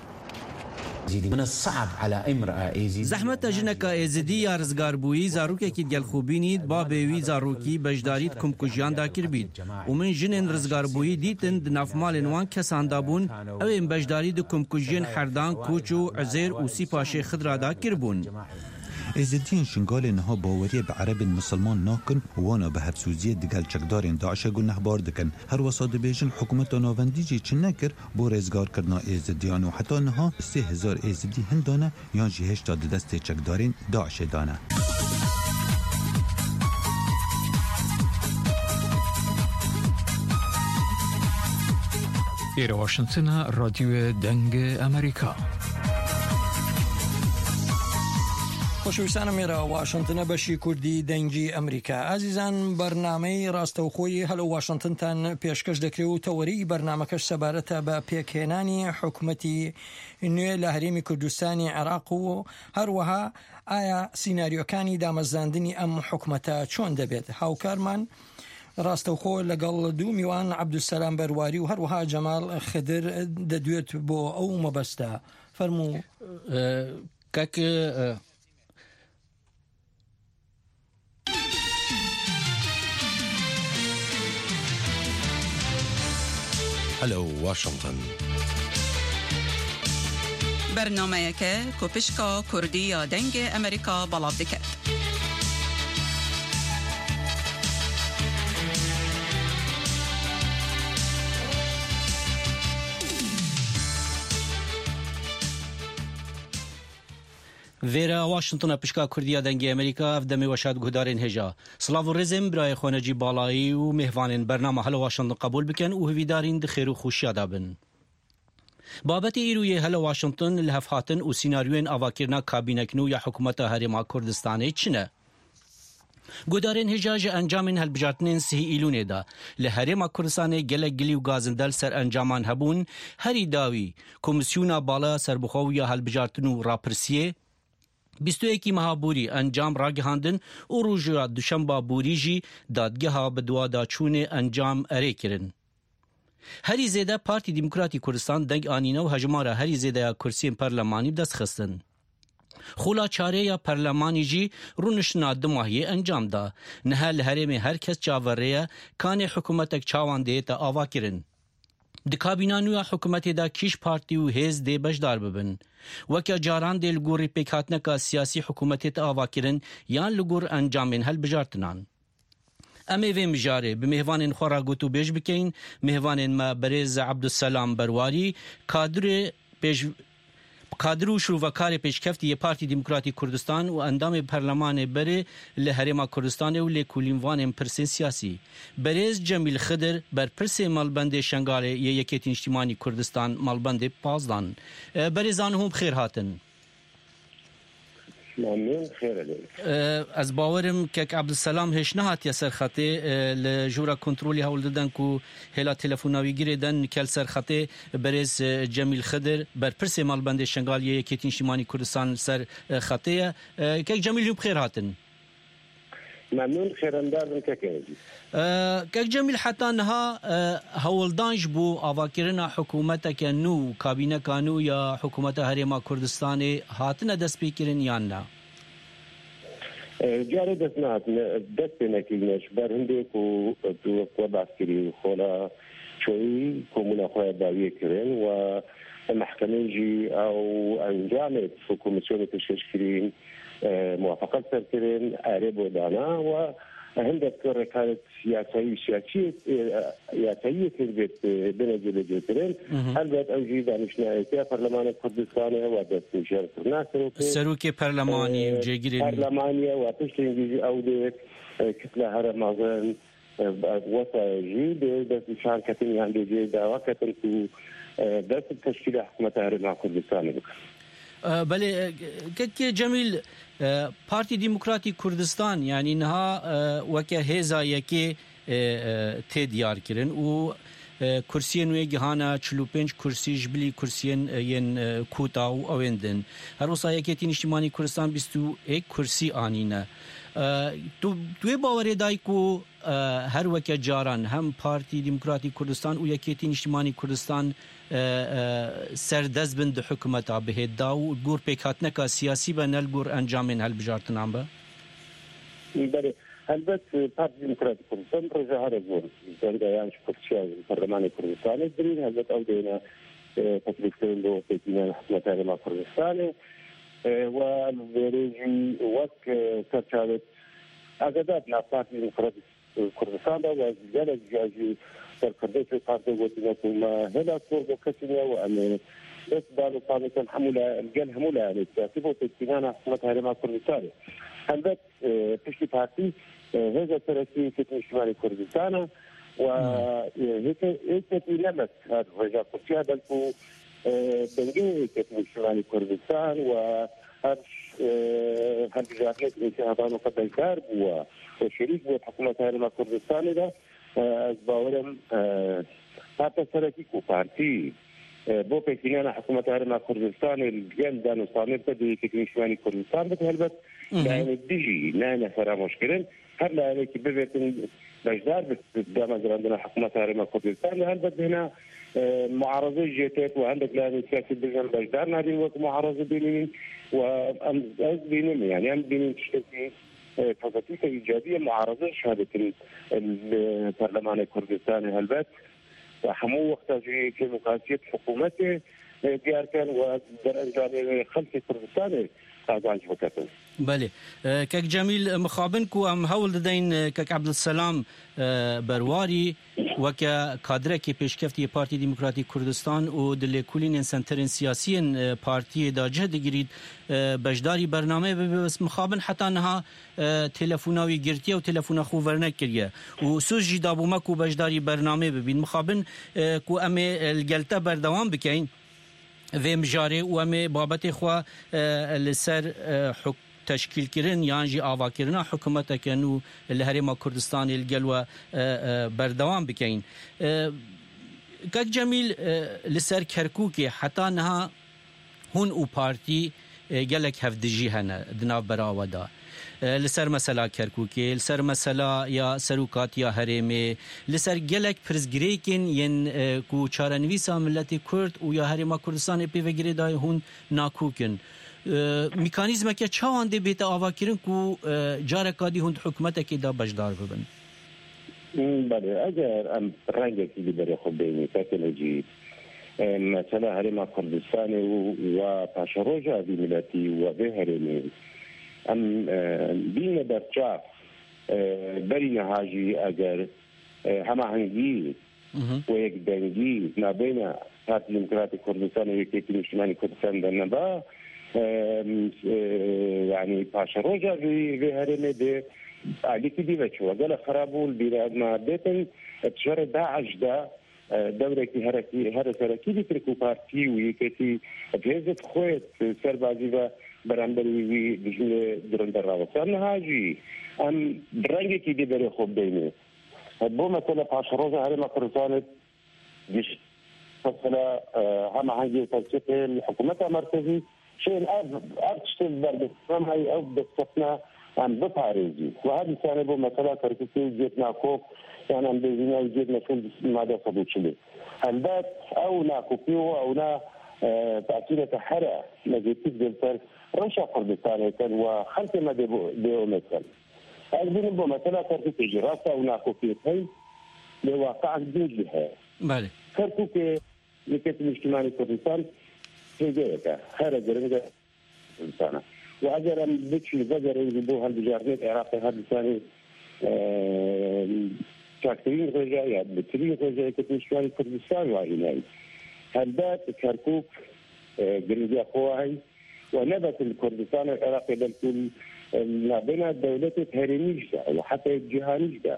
من الصعب على امرأة ايزي زحمت جنکا ایزدی یا رزگاربویی زاروکی که گل خوبینید با بیوی زاروکی بجدارید کم کجیان دا کربید و من جنین رزگاربویی دیتن دنافمال نوان کسان دابون او این بجدارید کم کجیان حردان کوچو عزیر و سی پاشه خدرا دا کربون ایزدیان شنگال نها باوری به عرب مسلمان ناکن وانا به هفسوزی دگل چکدارین داعش گل نهبار دکن هر وساد بیجن حکومت ناوندیجی چن نکر بو رزگار کرنا ایزدیان و حتی نها 3000 ایزدی هندانه یا جهش تا دست چکدارین داعش دانه ایره واشنطن رادیو دنگ امریکا خۆشەویستانە مێرە واشنتنە بەشی کوردی دەنگی ئەمریکا ئازیزان بەرنامەی ڕاستەوخۆی هەلو واشنتنتان پێشکەش دەکرێت و تەوەری بەرنامەکەش سەبارەتە بە پێکهێنانی حکوومەتی نوێ لە هەرێمی کوردستانی عێراق و هەروەها ئایا سیناریۆکانی دامەزاندنی ئەم حکوومەتە چۆن دەبێت هاوکارمان ڕاستەوخۆ لەگەڵ دوو میوان عەبدولسەلام بەرواری و هەروەها جەمال خدر دەدوێت بۆ ئەو مەبەستە فەرموو کاک هلو واشنطن برنامه که کوپشکا کردی یا دنگ امریکا بلاو دکت ویرا واشنطن پشکا کردیا دنگی امریکا افدمی وشاد گهدارین هجا سلاو و رزم برای خانجی بالایی و مهوانین برنامه هلو واشنطن قبول بکن و هویدارین دخیر و خوشی دابن بابت ایروی هلو واشنطن الهفهاتن و سیناریوین آواکرنا کابینکنو یا حکومت هرما کردستانی چنه گودارین هجاج انجامین هلبجارتنین سهی ایلونه دا لحرم کردستان گلک گلی و گازندل سر انجامان هبون هری داوی کمیسیونا بالا سربخوی هلبجارتنو راپرسیه 21 مهابوری انجام را گهاندن و روژا دوشنبه بوری جی دادگاه بدوا داچون انجام اره کرن. هری زیده پارتی دموکراتی کردستان دنگ آنینه و هجمارا هری زیده کرسی پارلمانی دست خستن. خولا چاره یا پارلمانی جی رونشنا دماهی انجام دا. نها لحرم هر کس چاوره کان حکومتک چاوانده تا آوا کرن. دکابینانویا حکومتی دا کیش پارتی و هیز دی بجدار ببن. وکا جاران دی لگوری پیکاتنکا سیاسی حکومتی تا آوا کرن یان لگور انجامین هل بجارتنان. امی وی مجاره به مهوانین خورا گوتو بیش بکین مهوانین ما بریز عبدالسلام برواری کادر و شروفکار پیشکفتی پارتی دموکراتی کردستان و اندام پارلمان بره لحرم کردستان و لکولینوان پرسین سیاسی بریز جمیل خضر بر پرس مالبند شنگاله یکیت اجتماعی کردستان مالبند پازدان بریزان هم بخیر هاتن ممنون خیر از باورم که عبدالسلام هش نهات یا سرخطه لجورا کنترولی هول دادن کو هلا تلفناوی گیردن کل سرخطه برز جمیل خضر بر پرس مالبند شنگالی یکیت اجتماعی کردستان سر خطه که جمیل بخیر هاتن ممنون خیراندارم که جمیل حتی نها هولدانج بو آواکرنا حکومت که نو کابینه کانو یا حکومت هرما کردستان هاتنه دست پیکرن یا نه جاره دست نهاتنه دست نکیلنش بر هنده کو تو قواب عسکری خولا شوی کومونا خواه داویه کرن و محکمه جی او انجامت في كوميسيون تشكيلين موافقة سركرين عرب ودانا وهندك كانت سياسية البيت بين جلجتين البيت أوجي دانشنايتي برلمان كردستان ودت مشارك الناس سروكي برلماني وجيجرين برلمانية وتشتين أوديت كتلة هرم مازن وصا جيد بس مشاركتين يعني جيد وكتن في بس التشكيل حكومة هرم كردستان بله که جمیل پارتی دموکراتی کردستان یعنی نها وکه هزا یکی تی دیار کرن و کرسین وی گهانا 45 کرسی جبلی کرسین ین کوتا و اوندن هر وسا یکی اجتماعی کردستان 21 کرسی آنینه توی باوری دای کو هر وکه جاران هم پارتی دموکراتی کردستان و یکی اجتماعی کردستان سردست بند حکومت به داو گور پیکاتنکا سیاسی به نل گور انجامین هل بجارتنام با بله البته پارتی دموکراتی کردستان رجا هر گور زندگیانش کردشیان برلمان کردستان درین البته او دینا تکلیف کردن دو پیکینا حکومت هرما کردستان و الویریجی وک سرچاوت اگداد نا پارتی دموکراتی کردستان و زیاده جاجی سرکردش پارتی وطنیت ما هلا کورد کسیه و ام بس بالو صامت حمله الجل حمله يعني تاسيبو تكينا حكومة هرما كردستان البته تشكي بارتي هذا ترسي في اجتماعي كردستان وهيك لمس هذا الرجال كرسي هذا الكو بنجي في اجتماعي كردستان هل جاهلت انتهابان قد الكارب وشريك بحكومة هرما كردستان ده باورم حتی سرکی پارتی بو پیکینا حکومت هرما کردستان الجن دانو صامر بدی تکنیشمانی کردستان بده البته يعني دیجی نه فراموش کردن هر لعنی که ببینن بجدار بدم عندنا حکومت هرما کردستان البته هنا معارضه جيتات وعندك لعنی سیاسی بجن بجدار نادين وقت معارضه بينين وام بينهم يعني ام بينين تشتكي فضلتك إيجابية معارضة شهادة البرلمان الكردستاني هالبات وحمو وقتها في مقاسية حكومته ديار كان ودرجة خلفي كردستاني بله کک جمیل مخابن کو ام هول دین کک عبدالسلام برواری و که کادره کی پیشکفتی پارتی دموکراتی کردستان و دل کولین سنترن سیاسی پارتی دا جهد گیرید بجداری برنامه بس مخابن حتی نها تلفوناوی گرتی و تلفون خو ورنک کریه و سوز جی دابو مکو بجداری برنامه ببین مخابن کو ام الگلتا بردوام بکین و مجاره و ام بابت خو لسر تشکیلکردن یانجی ئاواکردنا حکوومەتەکەن و لە هەرێما کوردستانی گەلوە بەردەوام بکەین. کاک جەمیل لەسەر کەرکووکێ حتا نەها هون و پارتی gelek hevdijî hene di nav berawe da. Li ser mesela Kerkûkê, li ser mesela ya serokatiya herêmê, li ser gelek pirzgirêkên yên ku çarenivîsa milletê Kurd û ya Herêma Kurdistanê pêvegirê dayê hûn nakûkin. Mîkanîzmeke çawan dê bête avakirin ku careka dî hûn hikûmetekê da bejdar bibin. Belê eger em rengekî li berê xwe bênî teknolojî مثلا هرم کردستان و پاشروجا دی ملتی و به هرمی ام بین برچاف بری نهاجی اگر همه هنگی و یک دنگی نبین پارتی دموکراتی کردستان و یکی اجتماعی کردستان در نبا یعنی پاشروجا به هرمی ده علیکی دی بچه و قال خرابول بیراد ما بیتن تشار داعش ده دورێکی هەرەسەرەکی دیترک و پارتی و یەکێتی پێزت خۆیت سەربازی بە بەرامبەری دژمێ درەندەڕاوەسان نەهاژی ئەم ڕەنگێکی دێ بەرێ خۆ بینێ بۆ مەسەلە پاشەڕۆژە هەرێما کوردستانت گشت مەسەلە هەماهەنگی تەنسیقێ حکوومەتە مەرکەزی شێن ئەر شتێک بەردەستەمای ئەو دەستکەفنا ئەم بپارێزی و هەردیسانە بۆ مەسەلە کەرکووکی جێت ناکۆک يعني عم بيجينا يجيب مسؤول ماذا صدوق شلي هالبات او ناكوبيو او نا تأكيدة حرة نجيتيك دلتر رشا قردستاني كان وخلت ما ديو مثل أجبين بو مثلا كرتوك جراسة او ناكوبيو هاي لواقع جديد لها بالي كرتوك لكت الاجتماعي كردستان في جيكا خير جرنجة كردستانا وأجر أم بيتش لزجر يجيبوها البجارنيت عراقي هردستاني تاكترين رجايا بترين رجايا كتنشواني كردستان وعيناي هالبات كركوك جريزيا خواهي ونبت الكردستان العراقي بالكل لابنا دولة هرميجدا وحتى الجهانيجدا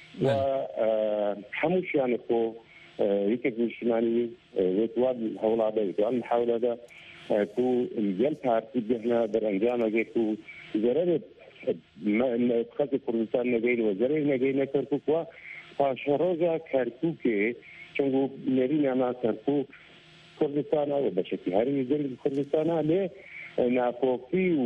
وحموش يعني خو يكتب اجتماعي ويتواد الحولة ده يتواد الحولة ده كو الجل بارتي بهنا برانجانا جيكو زرارة ما اتخذ كردستان نجين وزرارة نجين كركوك پاشروجا کرکوکه چونگو نرین اما کرکوک کردستان و بشکل هری زندگی کردستان لی ناکوکی و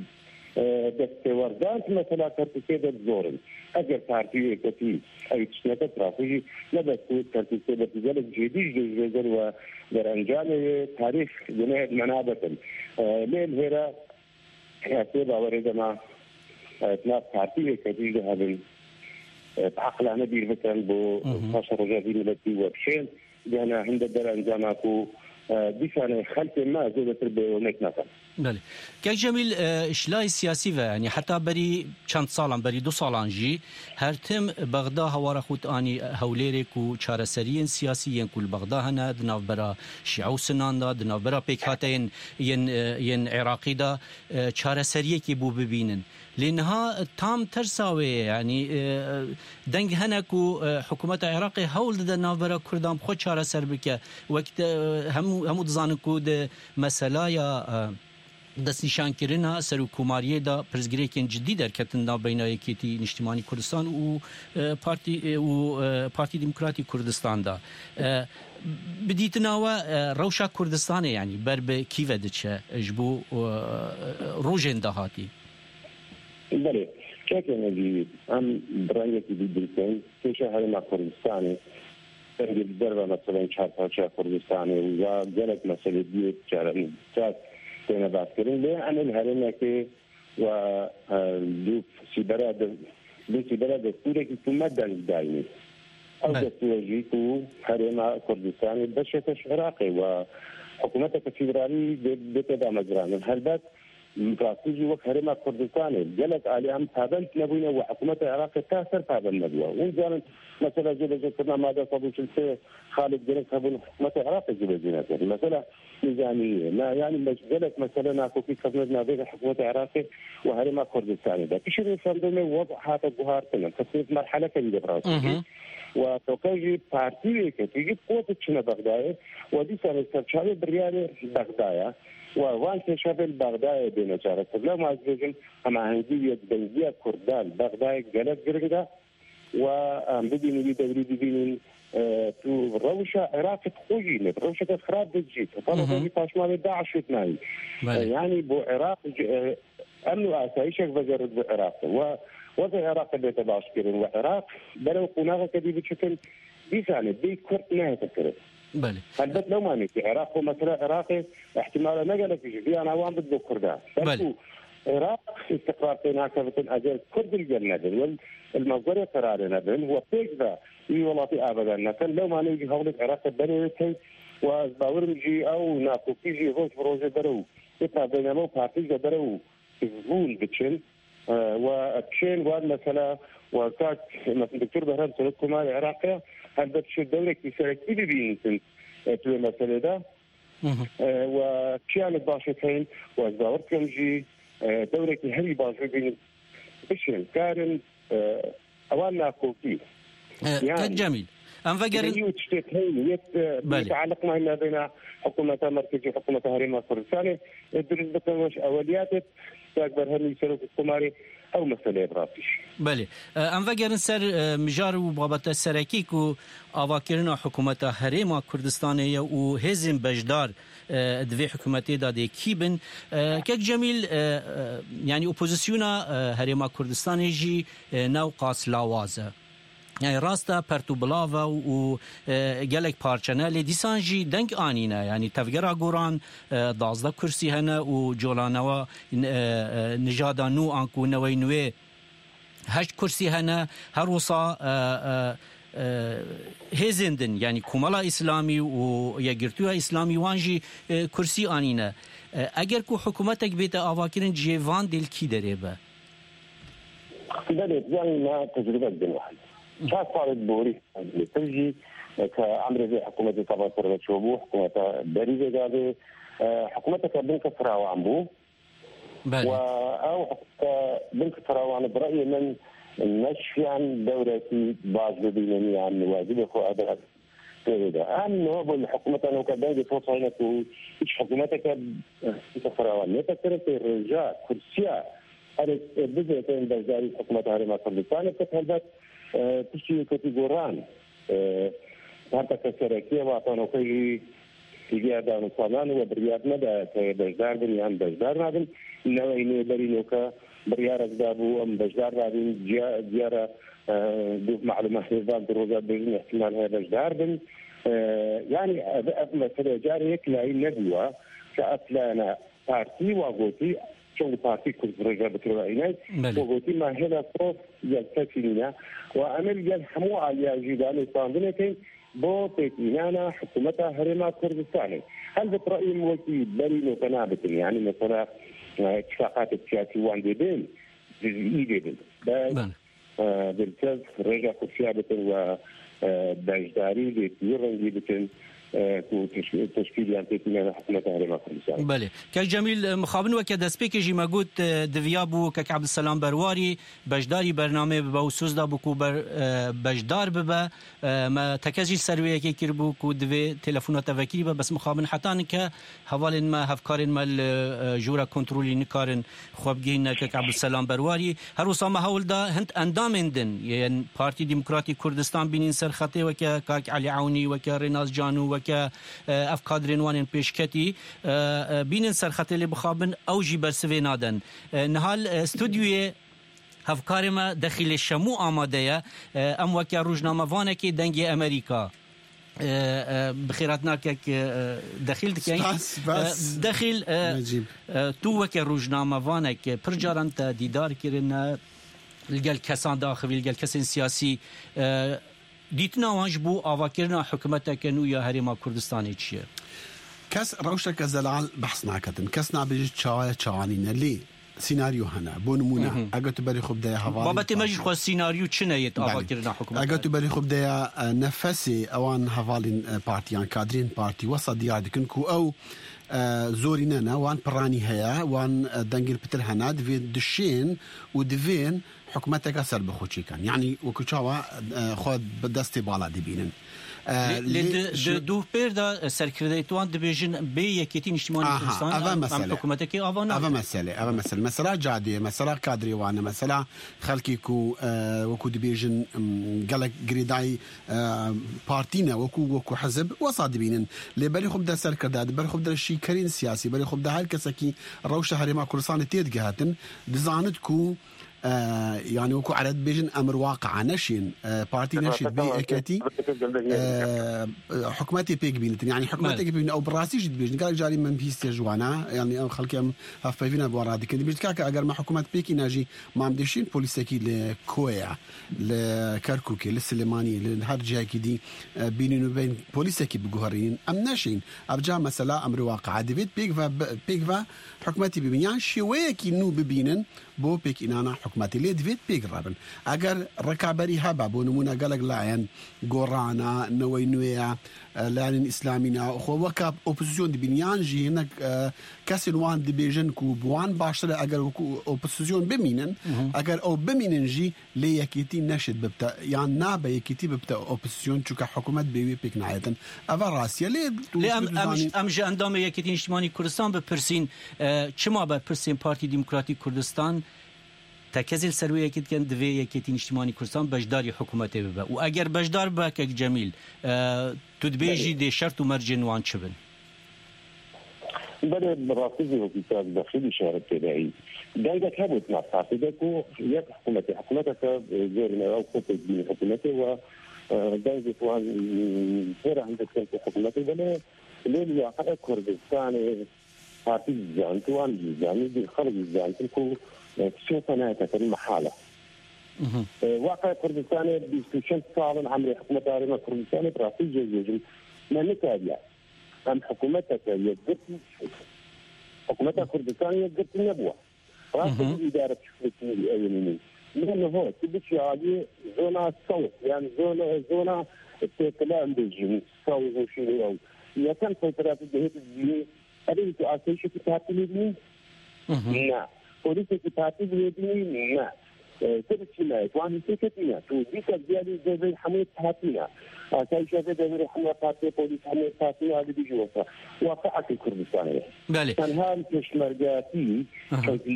دستوردان مثلا کرکوکه داد زورن اگر پارتیوی کتی ایتش نکت رافی نبسود کرکوکه داد زلک جدیج جزر و در انجام تاریخ جنه منابتن لیل هرا حیاتی باوری ما اتناف پارتیوی کتی جهبن بعقلانه بیر بکن بو فاشر رجاوی ملتی و بشین دیانا هند در انجاماکو دیشانه خلط ما زوده تربیه و نک نکن. بله. که جمیل اشلای سیاسی و یعنی حتی بری چند سالان بری 2 سالان جی هر تم بغدا هوار خود آنی هولیری کو چارەسەریین سیاسیین کل بغدا هنه دناو برا شیعو سنان دا دناو برا پیکاتین ین عراقی دا چارەسەریه کی بو ببینن. لأنها تام ترساوي يعني دنگ هنكو حكومة العراق هول د نافرا كردام خو چاره سر بك وقت هم دزانكو د مساله يا دست نشان کردن سرکوماریه دا پرزگریکن جدی در کتن دا بین یکیتی اجتماعی کردستان و پارتی دموکراتی کردستان دا بدیتنا و روشا کردستان يعني برب كيف دچه جبو روجن دهاتی بله چه نجی ام برای کی دیدن که شهر ما کردستانی تنگی دربا مثلا چهارپاچه کردستانی و جلک مسئله دیت چرا چات تنا بات کردن له ان الهرم که و دو سیبرا دستوری که مدن دائمی او دستوری که هرم کردستانی بشکش عراقی و حکومت فدرالی بتدا مجران هلبت مقاصدي وكهرما كردستان جلت عليهم پابند نبوينا وحكومة العراق تاثر پابند نبويا وإن مثلا جل كنا ماذا صدو شلسي خالد جلت هبون حكومة العراق جل مثلا ميزانية ما يعني جلت مثلا ناكو في كفنا بين حكومة العراق وهرما كردستان ده كشري فندم وضع هذا الجهار كنا تصير مرحلة كبيرة براسي وتوكاجي بارتي كتيجي قوة تشنا بغداد ودي سنة استرشاد بريالي بغداد وان تشابل بغداد بين جارة لا ما أزوجن أما هندية بلدية كردان بغداد جلد جرجة وبدين يدي دوري بدين تو روشة عراق تخوجين روشة خراب بتجيت طالما في فاشمال داعش وتناي يعني بو عراق أمن وأسايشك بجرد بعراق وضع العراق اللي تباشكرين وعراق بلو قناغة كدي بشكل بيسانة بي كرد نهي تكرد بله البت لو ما نيجي عراق ومثلا عراقي احتمال نقلك في أنا وان بدو كردان بله عراق استقرار هناك مثل أجل كرد الجنة والمصدر قرارنا بن هو تجدا يولاتي أبدا لكن لو ما نيجي هولة عراق بنيتي وباور مجي أو ناقو كيجي غوش بروجة درو يطلع بينما بارتيجا درو تزول بتشن وبشين وان مثلا وكات مثل دكتور بهرام سلطة مالي عراقية هل بتشو الدولة كيسارة كيدي بينتن توي مسألة ده وكيان الباشتين وزاور كمجي دولة كيهلي باشتين بشين كارن أولنا كوكي يعني جميل أم فقرن يتعلق ما بين حكومة مركزية وحكومة هرم الكردستاني الدرس بكمش أولياتك تقدر هني سلوك الكماري أو مسألة براسيش. بله. أم فقرن سر مجار وبابت السركيك وأواكرنا حكومة هرم الكردستانية وهزم بجدار دوی حکومتی داده کیبن که جمیل يعني اپوزیسیونا هرم کردستان جی نو قاس لاوازه يعني راستا پرتو بلاوا و گلک پارچنه لیدیسان جی دنگ آنینه يعني تفگرا گوران 12 کرسی هنه و جولانوا نجادا نو آنکو نوی نوی 8 کرسی هنه هر وصا هزندن يعني كمالا إسلامي ويجرتوها إسلامي وانجي كرسي آنينا اگر کو حکومتك بيت آواكرن جيوان دل كي دريبا بدأت يعني ما تجربة جنوحي شاك فارد بوري تجي كعمر زي حكومة طبعا فرغة شوبو حكومة بريزة قادة حكومتك بنك فراوة عمبو أو بنك فراوة عن برأيي من نشفيان دورتي بعض بينني عن واجب أخو أدرس كذا أنه بالحكومة أنه كبير فرصة هنا إيش حكومتك تفراوان نتكلم في الرجاء كرسيا هذا بدأتين بجاري حكومة هاري ما صار لسانة كتهلبت تشتي كتيجوران هذا كسركية وعطانو كي تيجي هذا نصالان وبريات مدى بجدار بني عن بجدار هذا إنه إنه برينوكا بريارة دابو أم بجدار رابين جيارة دوف معلومات نظام دروجات بجن احتمال هذا بجدار بن يعني مثلا جاري يكلا الندوة كأتلانا بارتي وغوتي شو بارتي كل درجة بتروعيني وغوتي ما هنا صوت يلتسلنا وأمل يلحموا على جيدان صاندنتين بو بيتينانا حكومتها هرما كردستاني هل برأي موتي برينو كنابت يعني مثلا اتفاقات السياسي وان ديبين جزئي ديبين بالكز رجع كسيابة وباجداري بيتيرن جيبتن تشكيل يعني تيتنا حكومة هرما كردستان بله كجميل مخابن وكدسبيك جي ما قلت دفيابو كعبد السلام برواري باجداري برنامج بوسوس دا بكو باجدار ببا ما تكازي سرويه كي كربو كو دفي تليفونات تفكيري بس مخابن حتى انك حوالين ما هفكارن ما جورا كنترولي نكارن خوبگين كعبد السلام برواري هر وسام هول دا هند اندامندن يعني بارتي ديمقراطي كردستان بينين سرخطي وكاك علي عوني وكريناز جانو افكار رنوان بيشكتي بين سرخته اللي بخابن او جي برسوي نادن نهال استوديو افكار ما داخل الشمو اماده ام وكا روجنامه وانكي دنجي امريكا بخيراتنا كك داخل داخل تو وكا روجنامه وانك برجارن ديدار كرنا لقال كسان داخل لقال كسان سياسي دیتنا وانج بو آواکرنا حکومتك نويا هرما كردستاني چيه كاس روشك زلال بحثنا كتن كاسنا بيجي تشاوانين لي سيناريو هنا بونمونا اگه بري خب ده حوالی بابت مجي خو سيناريو چنه يت آواکرنا حکومت اگه بري خب ده نفسي اوان حوالين بارتيان كادرين بارتي وسط ديادكن كو او زورينا وان براني هيا وان دنجل بتل هنا دفي دشين ودفين حكومتك أسر بخوشي كان يعني وكشوا خود بدستي بالا دبينن دو پێردا سەرکردەیتوان دەبێژن بێ یەکێتی نیشتیمانی کوردستان ئەم حکوومەتێکی ئاوانە مەسەلە جادێ مەسەلا کادرێوانە مەسەلا خەڵکێک و وەکو دەبێژن گەلک گرێدای پارتینە وەکو حەزب وەسا دەبینن لێبەری خۆبدا سەرکردا بەر خۆبدا شیکەرین سیاسی بەری خۆبدا هەر کەسێکی ڕەوشە هەرێما کوردستانی تێدگەهاتن دەزانت کو يعني وكو عرض بيجن أمر واقع نشين بارتي نشين بيكتي حكومتي بيك بينتن يعني حكومتي بين أو براسي جد بيجن قال جاري من بيست جوانا يعني خلكم هاف بيفينا بورادي كده بيجن كاك أجر ما حكومة بيكي ناجي ما مدشين بوليسكي لكويا لكركوكي للسليماني للهرجة كدي بينو بين بوليسكي بجوهرين أم نشين أرجع مثلا أمر واقع ديفيد بيكفا حكومتي ببينيان شوية كينو ببينن بو بيك إنانا حكومتي ليه دفيت بيك رابن أجر ركابري هبا بو نمونا قالك لاين قرانا نوينويا لاين إسلامينا وكاب أوبوزيسيون دي بنيان جي هناك كاسين وان دي بيجن كو بوان باشرة أجر أوبوزيسيون بمينن أجر أو بمينن جي ليه يكيتي نشد ببتا يعني نابا يكيتي ببتا أوبوزيسيون شوكا حكومة بيوي بيك نعيتن أفا راسيا ليه أمجا أندام يكيتي نشتماني كردستان بپرسين چما بپرسين بارتي ديمقراطي كردستان تكزل سروية كده كان دوی یکیتی نیشتیمانی کردستان بجداری حکومتی ببه و اگر بجدار با که جمیل تدبیجی دی شرط و مرجع نوان چبن بله براستی و کتاب داخلی شهر تداعی دنگه کبود نفاتی دکو یک حکومتی که زیر نوع خوب بین حکومتی و دنگه توان زیر هنده کنت حکومتی بله لیلی واقع کردستان پارتی جانتوان جانی دی خرج جانتون کو سوف ناتك المحالة واقع كردستان بيستوشن صار عمل حكومة عارمة كردستان براسي جيجن ما نتابع أم حكومتك يقدر حكومتك كردستان يقدر النبوة راسي إدارة شفتني الأيمنين لأنه هو تبشي عليه زونا صوت يعني زونا الكلام بالجن صوت وشيء أو يتم سيطرات الجهات الدينية أريد أعطيش في تحكي نعم وليس كتابي بيدني ما ترسمات وعن سكتنا توديك الديالي زي حميد حاتينا كان شاف زي حميد حاتي بوليس حميد حاتي هذا بيجوفا وقعت الكردستان بله كان هذا كشمرجاتي كانت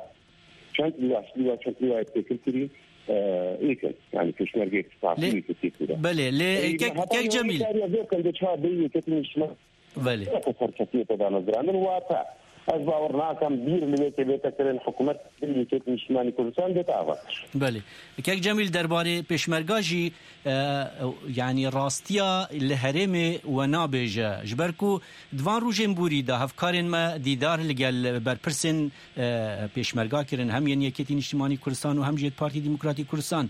لواء تكتري إيكل يعني كشمرجات تعطيه كتير بله ليه كيف جميل كان ده بيه كتير بله كسر كتير طبعا نظران الواقع أزباورنا كم بير لبيت بيتكرن حكومة اللي كانت مشماني كردستان بتعرف. بله. كيك جميل درباري بيشمرجاجي يعني راستيا الهرم ونابجة جبركو دوان روجين بوريدا هفكارن ما ديدار لجال بربرسن بيشمرجا كرن هم يعني كتير مشماني كردستان وهم جيت بارتي ديمقراطي كردستان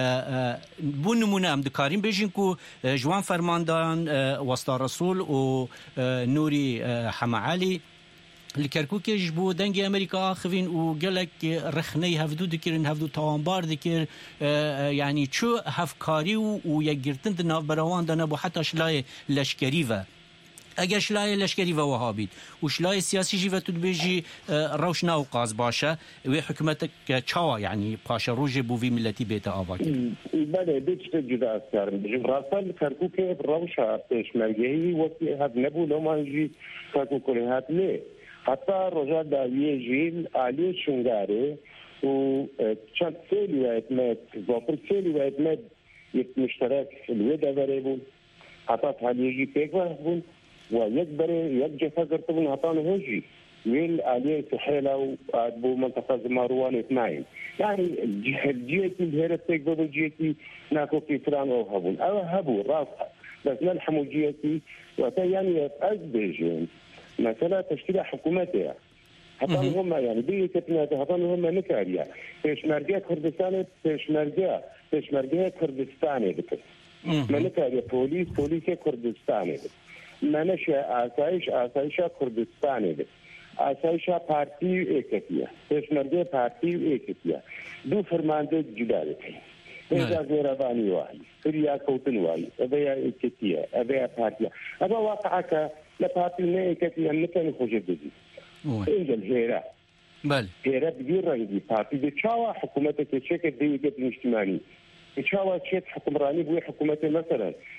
بون نمونه هم دكارين بيجينكو جوان فرماندان وسط رسول ونوري حمعالي الكركوك يجبو دنجي أمريكا آخفين وقالك رخني هفدو دكيرن هفدو توانبار دكير يعني شو هفكاري ويقرتن دنا براوان دنا بو حتى شلاي لشكريفة اگر شلای لشکری و وهابید و شلای سیاسی جی و تدبیجی روشنا و قاز باشه و حکومت چاوا يعني پاشا روج بووی ملتی بیت آواکی بله بیچ جدا اثر بجیم راسل کرکوک روشا پیشمرگی وقتی هد نبو لومانجی کرکوک هات لی حتی رجا داویه جیل آلی شنگاره و چند سیلی وایت مد زوپر سیلی وایت مد یک مشترک الودا بريبون حتی حالیجی پیکوه بون ويكبر يجف قرطبن هطان هوجي ويل عليه سحيلة وبو منطقة زماروان اثنين يعني الجيتي الهيرة تكبر الجيتي ناكو في فران أو هبون أو هبو راسها بس نلحمو جيتي وقتا يعني أزبيجين مثلا تشكيل حكوماتها هطان هم يعني بيه كتناته هطان هم نكاريا بيشمرجات كردستاني بيشمرجات كردستاني بكت ما نكاريا بوليس كردستاني بكت منش آسایش کردستانی ده آسایش پارتی اکتیه پشمرده پارتی اکتیه دو فرمانده جدا ده ایجا زیرابانی وای فریا کوتن وای ابیا اکتیه ابیا پارتیه ابا واقعا که لپارتی نه اکتیه نکنی خوشت بدی اینجا الهیره بله هیره بگیر رنگی پارتی ده چاوا حکومت که چکت دیگه اجتماعی چاوا چت حکمرانی بوی حکومت مثلا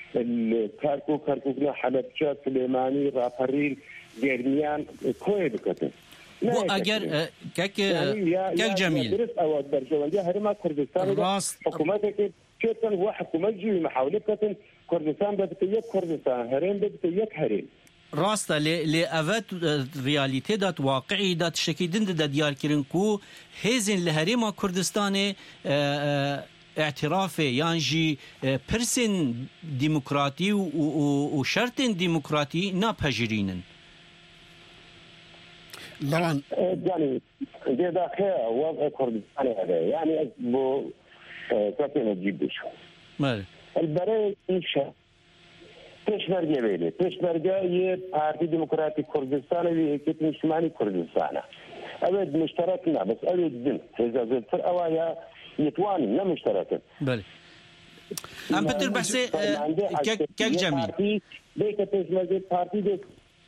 كركوكنا حلبجة سليماني رافرين جرميان كوي بكتن بو اگر كك جميل درس او درجه هرما كردستان راست حكومتك كتن وحكومه جي محاوله كتن كردستان بتيك كردستان هرم بتيك هرم راست لأفت رياليتي دات واقعي دات شكيدن دا ديار كرنكو هزن لهريما كردستان اعترافه يانجي برسن ديمقراطي وشرط ديمقراطي نابهجرينن طبعا يعني دي داخل وضع كردستان هذا يعني بو كاتين تجيب شو مال البري إيشا پێشمەرگە بێنێ پێشمەرگە یە پارتی دموکراتی کوردستان یەکێتی نیشتیمانی کوردستانە ئەوێت مشترک نا بەس ئەوێت دن هێزە زۆرتر ئەوایە یەتوانن نە مشترکن بەڵێ ئەم پتر بەحسێ کەک جەمیل بێکە پێشمەرگە پارتی دێت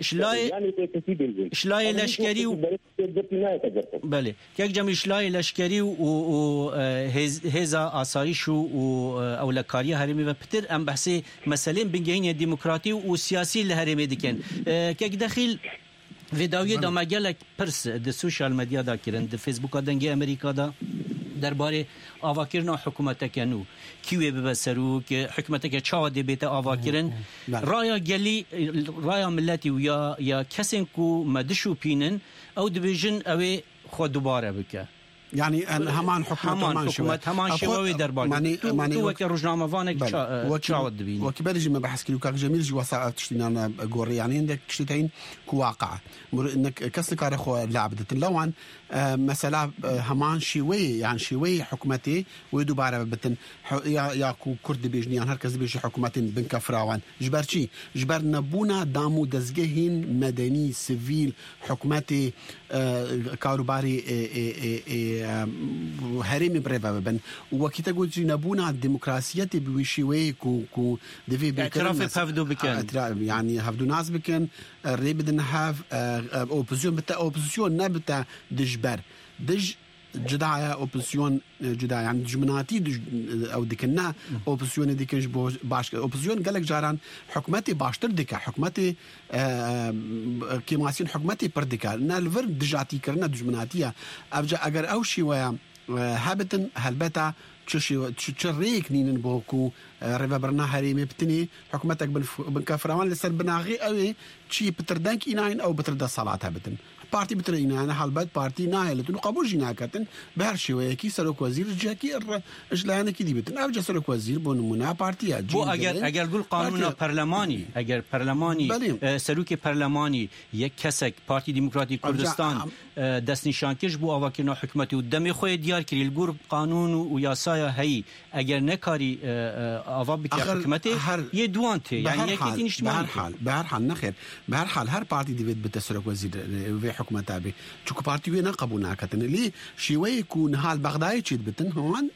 شلای لشکری و بله یک جمعی شلای لشکری و هزا آسایش و اولکاری هرمی و پتر ام بحثی مسئله بنگهین دموکراتی و سیاسی لهرمی دکن که داخل ویداوی دا مگلک پرس د سوشال مدیا دا کرن د فیسبوک دنگ امریکا دا درباره آواکرنا حکومت کنو کیوی ببسرو که حکومت که چاو دی بیت آواکرن رایا گلی رایا ملتی و یا کسین کو مدشو پینن او دیویژن اوی خود دوباره بکه يعني همان همان شوي دربان تو وقت روزنامه وانك تشاود دبين وكبرج ما بحث كيلو كاك جميل جي وسائل تشتينا غوري يعني عندك شتين كواقع انك كسلك اخو لعبه اللوان مثلا همان شوي يعني شوي حكومتي ويدو بعرف بتن يا كرد بيجنيان هركز بيجي حكومتين بن كفراوان جبرشي جبر نبونا دامو دزگهين مدني سيفيل حكومتي كاروباري هرمي بريبا بن وكيتا قلت نبونا الديمقراطية بوشيوي كو دفي اعتراف هفدو بكن يعني هفدو ناس بكن ريبد نهاف اوبوزيون بتا اوبوزيون نبتا دجبر دج جدايا اوبوزيون جدايا يعني جمناتي او دكنا اوبوزيون ديكنج باش اوبوزيون قالك جاران حكومتي باشتر ديكا حكومتي كيماسين حكومتي برديكا نالفر دجاتي كرنا جمناتيه ابجا اگر او شي ويا هابتن هلبتا تشريك نين بوكو ريفابرنا هريمي بتني حكومتك بنكفران لسر بناغي اوي تشي بتردانك يناين او بتردا صلاه هابتن بارتي بترينا انا حالبات بارتي نايلتن قبول جناكتن بهرشي ويكي سرك وزير جاكي اجلانا كي ديبتن ابجا سرك وزير بونمونا بارتي بو اگر قول قانون برلماني اگر برلماني سروك برلماني يك كسك بارتي ديمقراطي كردستان دست نشان كش بو اواكنا حكومتي ودمي خوي ديار كري الجور قانون وياسايا هي اگر نكاري اوا بك حكومتي يدوانتي يعني يكيتي نجتماعي بهرحال نخير بهرحال هر بارتي ديفيد بتسرك وزير حكومة أبي شو بارتي وين قبونا كتن ليه شوي يكون هال بغداد شيد بتن هون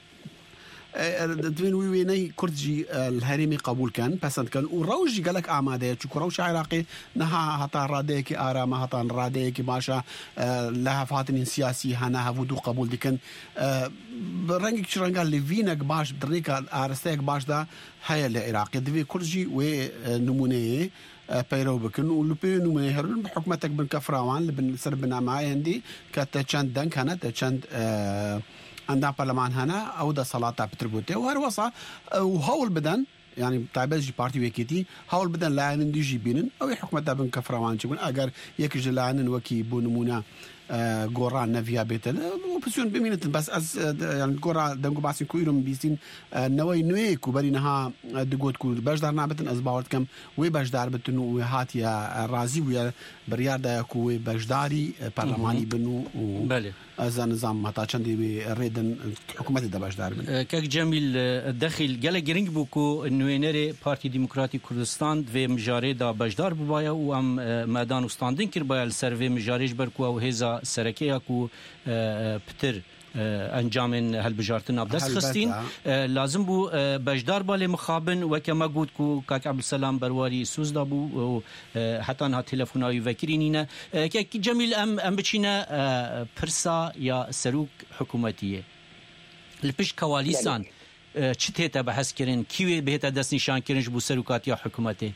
دوين ويني كردجي الهرمي قبول كان بس كان وروجي قالك أعماده شو كروش عراقي نها هتا راديك آرام هتا راديك باشا لها فاتن سياسي هنا هفودو قبول دي كان برنجك شرنجال لفينك باش دريكا أرستيك باش دا هاي العراقي دوي كردجي ونمونه بيرو بكن ولبينو ما يهرن حكومتك بن كفراوان لبن سربنا معي عندي كتشند دن كانت تشند عندنا برلمان هنا او دا صلاه بتربوتي وهروصا وهول بدن يعني تعبز بارتي ويكيتي هول بدن لا ندي جيبين او حكومتها بن كفراوان تكون اگر يك جلان وكي بونمونا غورا نافيا بيتل اوبسيون بمينت بس از يعني غورا دنگو باسين كويرم بيسين نوي نوي كوبرينها دغوت كو بجدارنا بتن از باورت كم وي بجدار بتن وهات يا رازي ويا بريادا كو بجداري برلماني بنو بله از نظام متا چندي ريدن حكومت د بجدار كك جميل داخل جل جرينج بوكو نوينري بارتي ديمقراطي كردستان و مجاري دا بجدار بوايا و ام ميدان استاندين كربايا السيرفي مجاريج بركو او هيزا سركيا كو بتر انجام هالبجارتنا بدس خستين لازم بو بجدار بالي مخابن وكما قلت كو كاك عبد السلام برواري سوز دابو حتى انها تليفوناي وكرينينا كي جميل ام بتشينا برسا يا سروك حكومتيه البش كواليسان چ تێتە بەحەزکردن کیوێ بهێتە دەست نیشانکردنش بوو سەرۆکاتی یا حکوومەتێ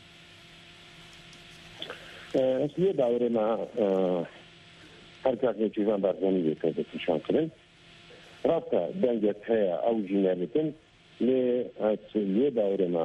ئەسلیە باوەڕێمە هەر کات نێچیروان بارزانانی بێتە دەست نیشانکردن ڕاستە دەنگێک هەیە ئەو ژینەبێتن لێ باوەڕێمە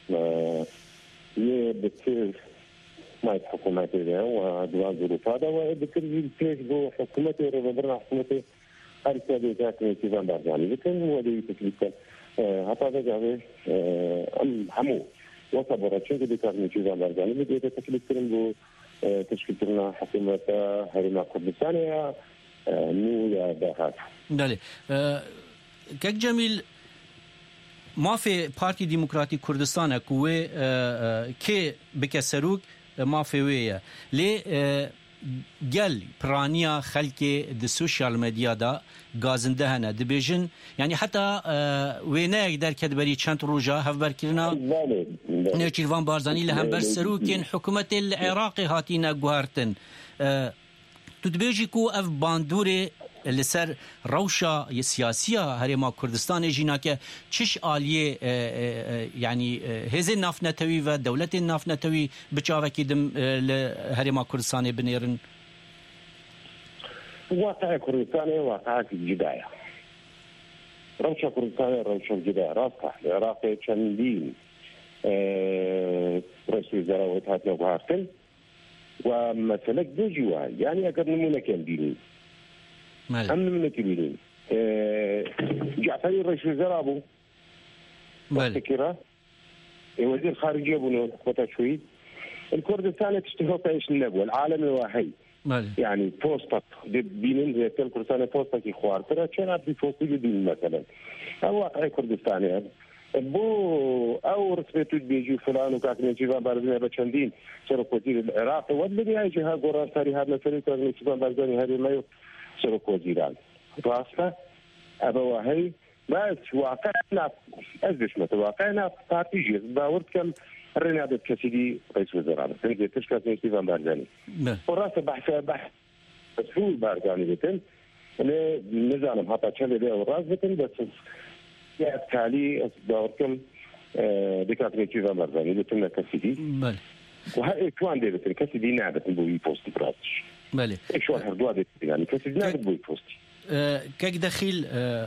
لێ بتر مایت حکوومەتێ و دوان زروپادەوە بکردی پێش بۆ حکوومەتێ ڕێبەرنا حکوومەتێ هەر کات نێچیروان بارزانانی بکەن و دەوی تکلیف بکەن هەتا دەگاوێ ئەم هەموو وەسە بەڕەچێک دەکات نێچیروان بارزانانی بێتە تکلیفکردن بۆ تشکیلکردنا حکوومەتە هەرێما کوردستانەیە نو یا داهات بله کەک جەمیل مافێ پارتی دیموکراتی کوردستانە کوێ کێ بکە سەرۆک مافێ وێیە لێ گەل پرانیا خەلکێ د سوشیال مێدیادا گازندە هەنە دەبێژن یعنی حتا وێنەیەک دەرکەت بەری چەند ڕۆژە هەفبەرکردنا نێچیروان بارزانانی لە هەمبەر سەرۆکێن حکوومەتێ لە عێراقی هاتینە گواردن تو دبێژی کو ئەف باندورێ لەسەر ڕەوشە سیاسیە هەرێما کوردستانی ژیناکە چش ئالیێ یعنی هێزێ نافنەتەوی و دەولەتێ نافنەتەوی بچاوەکی دم لە هەرێما کوردستانی بنێرن واقع کوردستانی واقعاتی جدایە ڕەوشە کوردستانی ڕەوشە جدایە ڕاستە لە عێراقی چەندین ڕێسی وزەراوەت هاتنە گواردن و مەسەلەک دۆژی وایە یعنی ئەگەر نمونەکەم بینی هم نمونەکی بینین جعفری ڕئیس وزرا بوو فكرة وزير خارجية بنو خطة شوي الكردستان تشتهو بايش النبوة العالم الواحي يعني بوستك بينين زي الكردستان بوستك إخوار ترى كان عبدي بوستك بين مثلا أو واقع كردستاني بو او رسمتو بيجي فلان وكاك نجيبان بارزاني بچندين سرق وزير العراق والذي هاي ها قرار تاري هذا مثلا كاك نجيبان بارزاني هذه ما سرق وزيران راسته ابواهي بس واقعنا ازدش متواقعنا بارتيجي باورد كم الرنادة كسيدي رئيس وزراء بس نجي تشكات نجيبان بارزاني وراسه بحث مسؤول بارزاني بتن اللي نزالم حتى تشلي ده وراس بتن بس تالي باوركم دكاتره نجيبان بارزاني بتن كسيدي بله وهاي كوان دي بتن كسيدي نعبت بوي بوستي براتش بله شو هردوا دي يعني كسيدي نعبت بوي بوستي كيك دخيل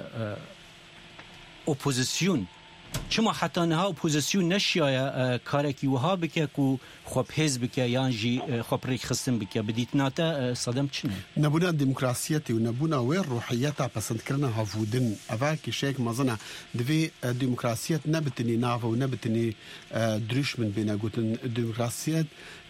اوبوزيسيون چما حتی نه اپوزیسیون نشیه کارکی وها بکه کو خوب حزب بکه یانجی خوب ریخ خستن بکه بدیت ناتا صدم چنه نبونا ديمقراسيتي ونبونا وين روحيتها پسند کرنا هفودن اواکی شیک مزنا دوی ديمقراسيت نبتني نافو ونبتني دروش من بينا گوتن ديمقراسيت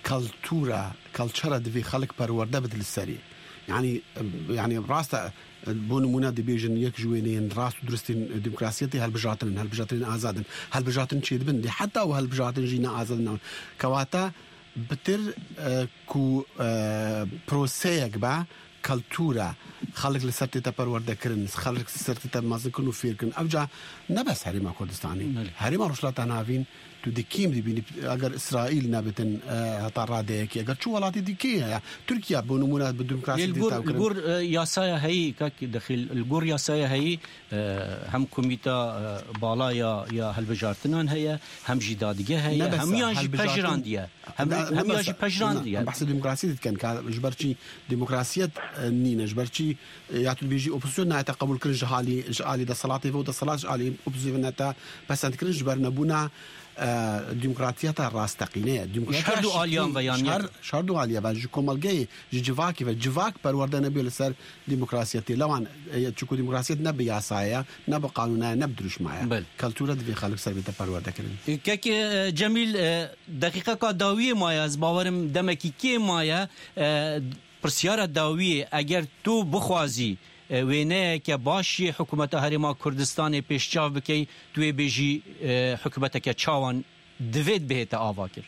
كالتورا دوی خلق پرورده بدل السري يعني راستا بون منادي بيجن يك جوينين راس درستين ديمقراسيتي هالبجاتن آزادن هالبجاتن تشيد بندي حتى وهالبجاتن جينا آزادن كواتا بتر كو بروسيك با كالتورا خلق لسرتي تبرورده كرن خلق لسرتي تمازن كنو فيركن ابجا نبس هريما كردستاني هريما رشلاتا نافين تو دكيم دي بين اگر اسرائيل نابتن هطاراديك اگر شو ولاتي دكيه تركيا بنمونه بالديمقراطيه الجور ياسايا هي كاك دخل الجور ياسايا هي هم كوميتا بالايا يا هالبجارتنان هي هم جداديه هي هم ياجي بجرانديه هم ياجي بجرانديه بحث الديمقراطيه كان جبرتي ديمقراطيه نينا جبرتي ياتو بيجي اوبوزيسيون ناتا قبول كرج حالي ده صلاتي فوت صلاه علي اوبوزيسيون ناتا بس انت كرج برنبونا ديمقراطية راستقينية شهردو آليان ويانية شهردو آليان و جكومالجي جيفاكي وجيفاك پرورده نبي لسر ديمقراطيتي لوان تشكو ديمقراطية نبي ياسايا نبي قانونا نبدرش معايا كالتورة دي خلق سر بيتا پرورده كرن كاك جميل دقيقة كداوية مايا زباورم دمكي كي مايا پرسيارة داوية اگر تو بخوازي وینه که باشی حکومت هرما کردستان پیشچاو بکی توی بیجی حکومت که چاوان دوید بهت آوا کرد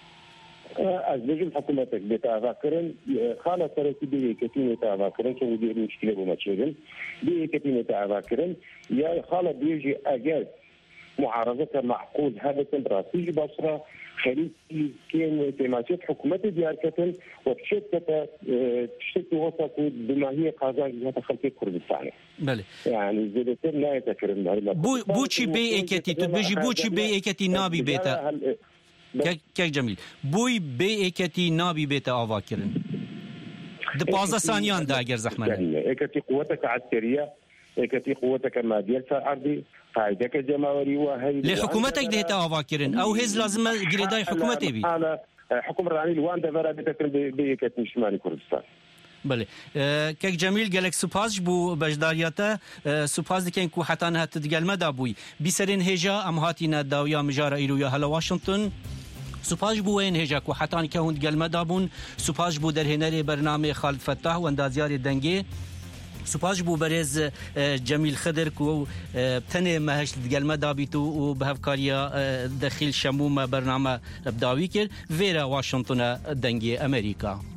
از بجم حکومتك بهت آوا کرن خاله سرکی بیه کتینه تا آوا کرن که دیگه مشکل بومچیدن بیه کتینه تا آوا کرن یا خاله بیجی اگر معارضة معقول هذا راسي بصرة خليل كان تماسك حكومة ديار كتن وبشدة تشتت وسط بما هي قاضي هذا خلفية كردستان. بله. يعني زادتين لا يتكرم. بوشي بي إكتي تبجي بوشي بي إكتي نابي بيتا. كيك جميل. بوي بي إكتي نابي بيتا أواكرن. دبازة ثانيان دا أجر زحمة. إكتي قوتك عسكرية. إكتي قوتك مادية أرضي. قاعدك جماهيري وهي لحكومتك ده تأواكرن أو هز لازم جريداي حكومتي بي أنا حكومة راني الوان دفرة بتكرم بيكت شمالي كردستان. بله كيك جميل قالك سوباز بو بجدارياته سوباز كان كو حتى انها تتقال مدى بوي بيسرين هجا ام هاتينا داويا مجارة إلو يا هلا واشنطن سوباج بو وين هجا كو حتى كهون تقال مدى بون سوباج بو در هنالي برنامج خالد فتاح واندازيار دنگي سوپاش بو برز جمیل خضر کو تنه مهش دگل مدابیتو و بهفکاریا داخل شموم برنامه بداوی کرد ویرا واشنطن دنگی امریکا